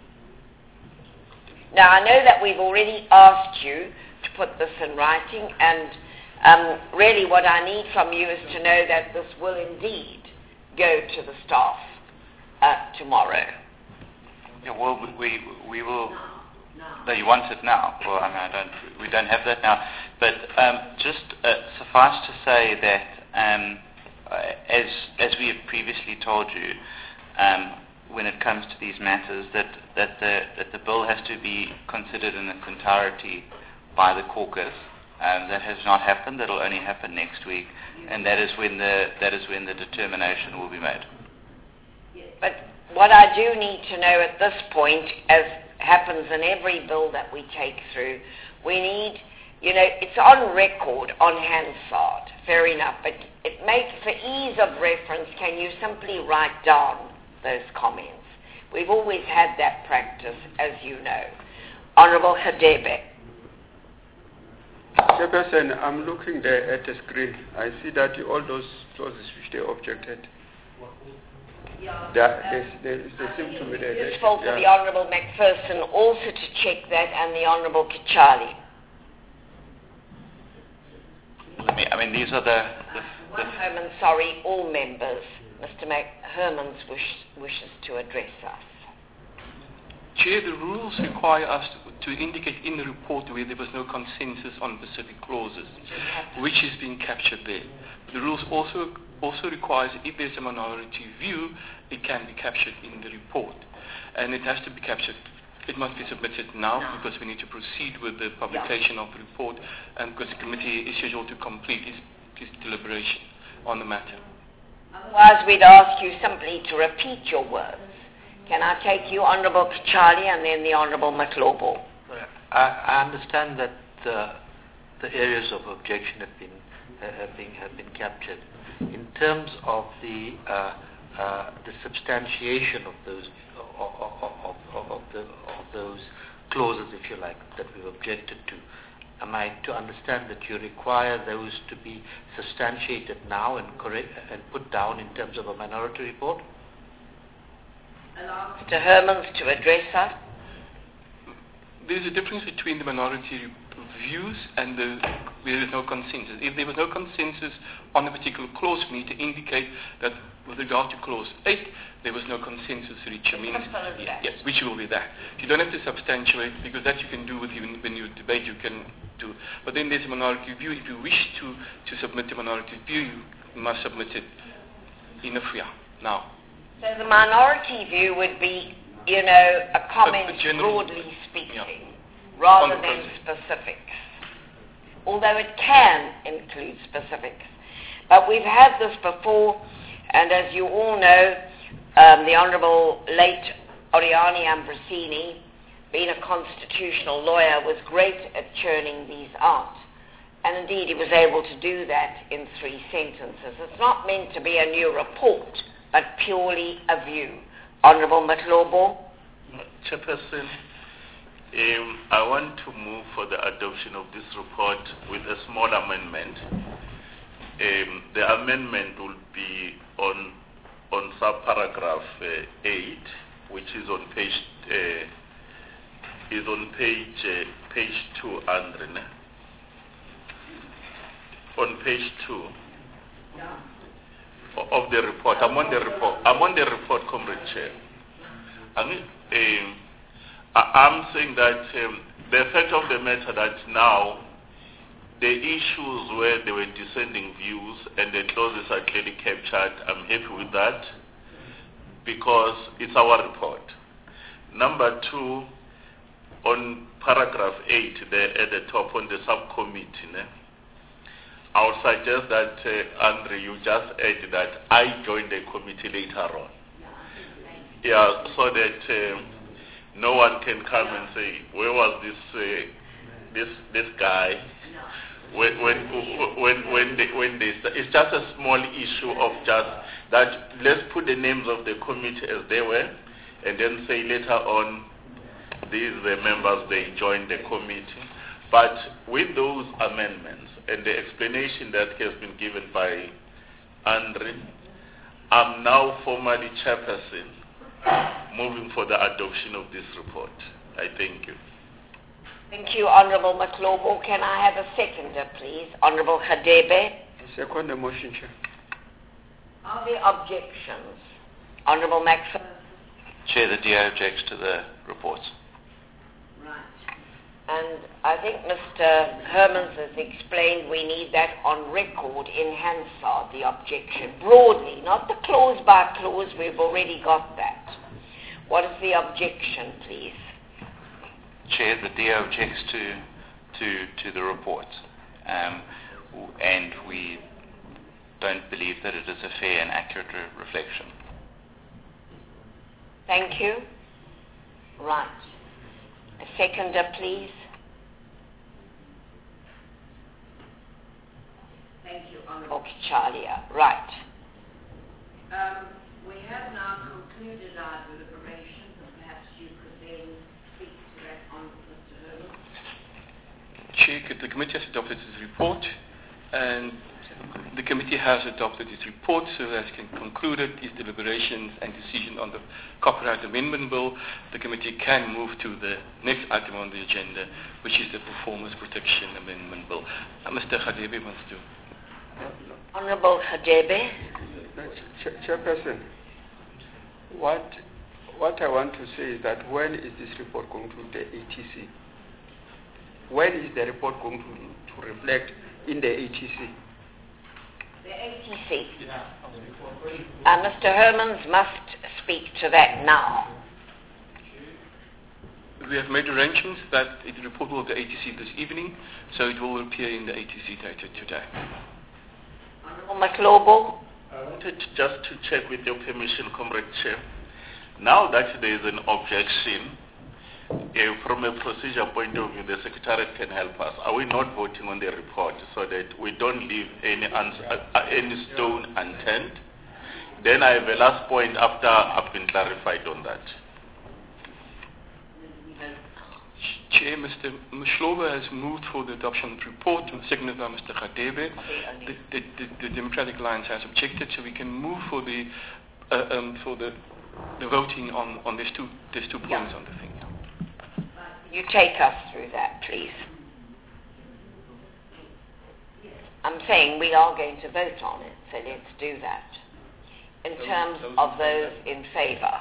Now, I know that we've already asked you to put this in writing, and really what I need from you is to know that this will indeed go to the staff tomorrow. Yeah, well, we will... No, you want it now. Well, I mean, we don't have that now. But just suffice to say that, as we have previously told you, when it comes to these matters, that the bill has to be considered in its entirety by the caucus. That has not happened. That will only happen next week, and that is when the determination will be made. But what I do need to know at this point, as happens in every bill that we take through, we need, it's on record on Hansard, fair enough, but it makes, for ease of reference, can you simply write down those comments? We've always had that practice, as you know. Honourable Hadebe. Chairperson, I'm looking there at the screen. I see that all those clauses which they objected, they seem to be there. Useful for the Honourable Macpherson also to check that, and the Honourable Kichali. I mean, these are the Herman, sorry, all members. Mr. Hermans wishes to address us. Chair, the rules require us to indicate in the report where there was no consensus on specific clauses, which is being captured there. The rules also requires, if there's a minority view, it can be captured in the report. And it has to be captured. It must be submitted now because we need to proceed with the publication of the report, and because the committee is scheduled to complete its deliberation on the matter. Otherwise, we'd ask you simply to repeat your words. Can I take you, Honourable Kichali, and then the Honourable McLawball? I understand that the areas of objection have been captured. In terms of the substantiation of those those clauses, if you like, that we've objected to, am I to understand that you require those to be substantiated now and correct and put down in terms of a minority report? Mr. Hermans to address us. There is a difference between the minority views and where there is no consensus. If there was no consensus on a particular clause, we need to indicate that with regard to clause 8, there was no consensus reached. Yes, which will be that. You don't have to substantiate, because that you can do with when you debate, you can do. But then there's a minority view. If you wish to submit a minority view, you must submit it in a FIA now. So the minority view would be, a comment broadly speaking, rather than specifics. Although it can include specifics. But we've had this before, and as you all know, the Honourable late Oriani Ambrosini, being a constitutional lawyer, was great at churning these out. And indeed, he was able to do that in 3 sentences. It's not meant to be a new report, but purely a view. Honourable Matlobo. Chairperson, I want to move for the adoption of this report with a small amendment. The amendment will be on subparagraph 8, which is on page page 2, Andre. On page 2 of the report. I'm on the report, Comrade Chair. I'm saying that the fact of the matter that now the issues where there were dissenting views and the clauses are clearly captured, I'm happy with that because it's our report. Number 2, on paragraph 8 there at the top on the subcommittee, I would suggest that, Andre, you just add that I joined the committee later on. Yeah, so that no one can come and say, where was this guy? When it's just a small issue of just that. Let's put the names of the committee as they were, and then say later on, these the members they joined the committee. But with those amendments and the explanation that has been given by Andre, I'm now formally chairperson, moving for the adoption of this report. I thank you. Thank you, Honourable Matlobo. Can I have a seconder, please? Honourable Hadebe. Second the motion, Chair. Are there objections? Honourable Maxwell. Chair, the DA objects to the report. Right. And I think Mr. Hermans has explained we need that on record in Hansard, the objection, broadly, not the clause by clause. We've already got that. What is the objection, please? Chair, the DA objects to the report, and we don't believe that it is a fair and accurate reflection. Thank you. Right. A seconder, please. Thank you, Honourable Kichalia. Right. We have now concluded our deliberations, and perhaps you could then speak to that, Honourable Mr. Herman. Chair, the committee has adopted its report, and the committee has adopted its report, so as can concluded its deliberations and decision on the Copyright Amendment Bill. The committee can move to the next item on the agenda, which is the Performance Protection Amendment Bill. Mr. Hadebe wants to. Honourable Hadebe. Chairperson, what I want to say is that when is this report going to the ATC? When is the report going to reflect in the ATC? The ATC. Mr. Hermans must speak to that now. We have made arrangements that the report will go to ATC this evening, so it will appear in the ATC data today. Honourable Matlobo. I wanted just to check with your permission, Comrade Chair. Now that there is an objection, from a procedure point of view, the Secretariat can help us. Are we not voting on the report so that we don't leave any stone unturned? Then I have a last point after I've been clarified on that. Chair, Mr. Mshloba has moved for the adoption of the report, seconded by Mr. Hadebe. The Democratic Alliance has objected, so we can move for the voting on these two points on the thing. You take us through that, please. I'm saying we are going to vote on it, so let's do that. In terms of those in favour.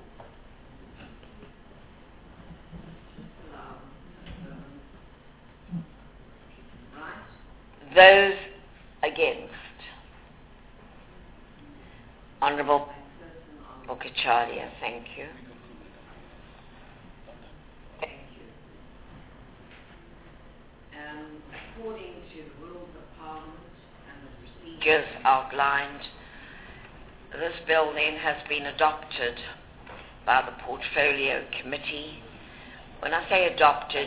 Those against. Honourable Okachalia, thank you. Thank you. According to the rules of Parliament and the procedure procedures outlined, this bill then has been adopted by the Portfolio Committee. When I say adopted,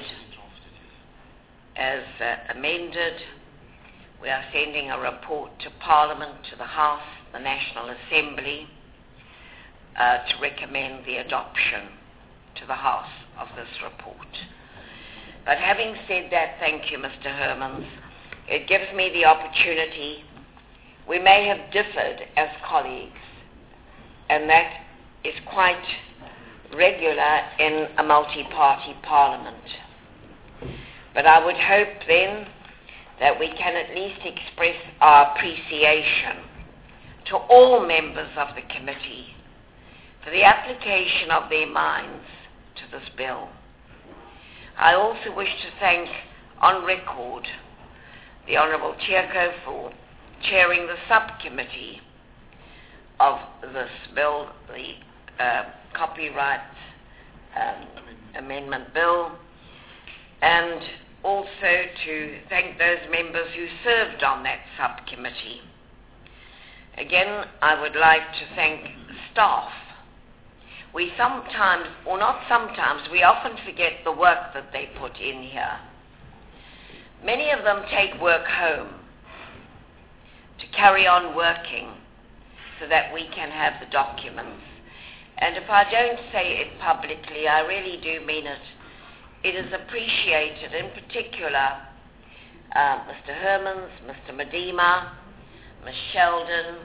as amended, we are sending a report to Parliament, to the House, the National Assembly, to recommend the adoption to the House of this report. But having said that, thank you, Mr. Hermans. It gives me the opportunity. We may have differed as colleagues, and that is quite regular in a multi-party parliament. But I would hope then that we can at least express our appreciation to all members of the committee for the application of their minds to this bill. I also wish to thank on record the Honourable Chieko for chairing the subcommittee of this bill, the Copyright Amendment Bill, and also to thank those members who served on that subcommittee. Again, I would like to thank staff. We sometimes, or not sometimes, we often forget the work that they put in here. Many of them take work home to carry on working so that we can have the documents. And if I don't say it publicly, I really do mean it. It is appreciated, in particular, Mr. Hermans, Mr. Medema, Ms. Sheldon,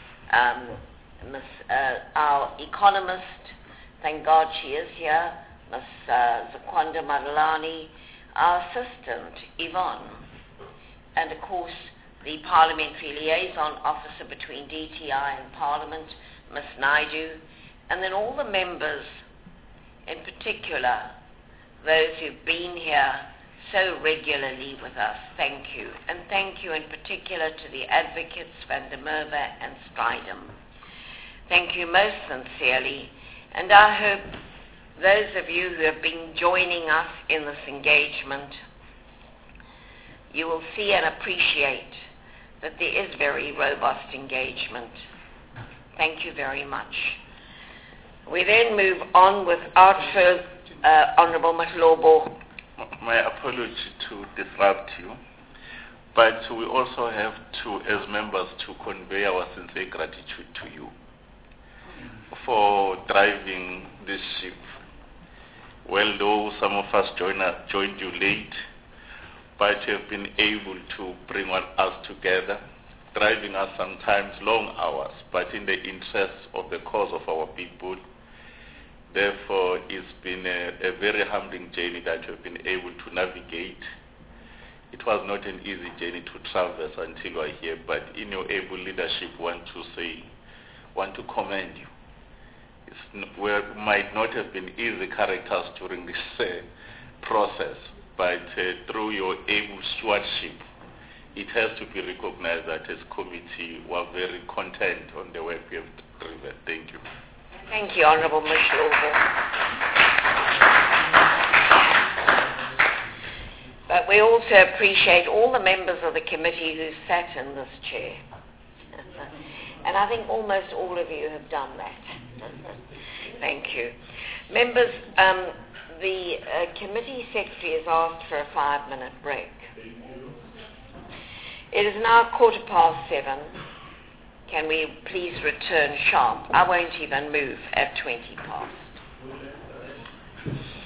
our economist, thank God she is here, Ms. Zakwanda Madalani, our assistant, Yvonne, and of course the Parliamentary Liaison Officer between DTI and Parliament, Ms. Naidu, and then all the members, in particular, those who've been here so regularly with us. Thank you. And thank you in particular to the advocates, Van der Merwe and Strydom. Thank you most sincerely. And I hope those of you who have been joining us in this engagement, you will see and appreciate that there is very robust engagement. Thank you very much. We then move on with Honourable Mahlobo. My apology to disrupt you, but we also have to, as members, to convey our sincere gratitude to you for driving this ship. Well, though some of us joined you late, but you have been able to bring us together, driving us sometimes long hours, but in the interest of the cause of our people. Therefore, it's been a very humbling journey that you have been able to navigate. It was not an easy journey to traverse until you are here, but in your able leadership, want to commend you. We might not have been easy characters during this process, but through your able stewardship, it has to be recognized that as committee we are very content on the work we have driven. Thank you. Thank you, Honourable Mahlobo. But we also appreciate all the members of the committee who sat in this chair. And I think almost all of you have done that. Thank you. Members, the committee secretary has asked for a 5-minute break. It is now 7:15. Can we please return sharp? I won't even move at 20 past.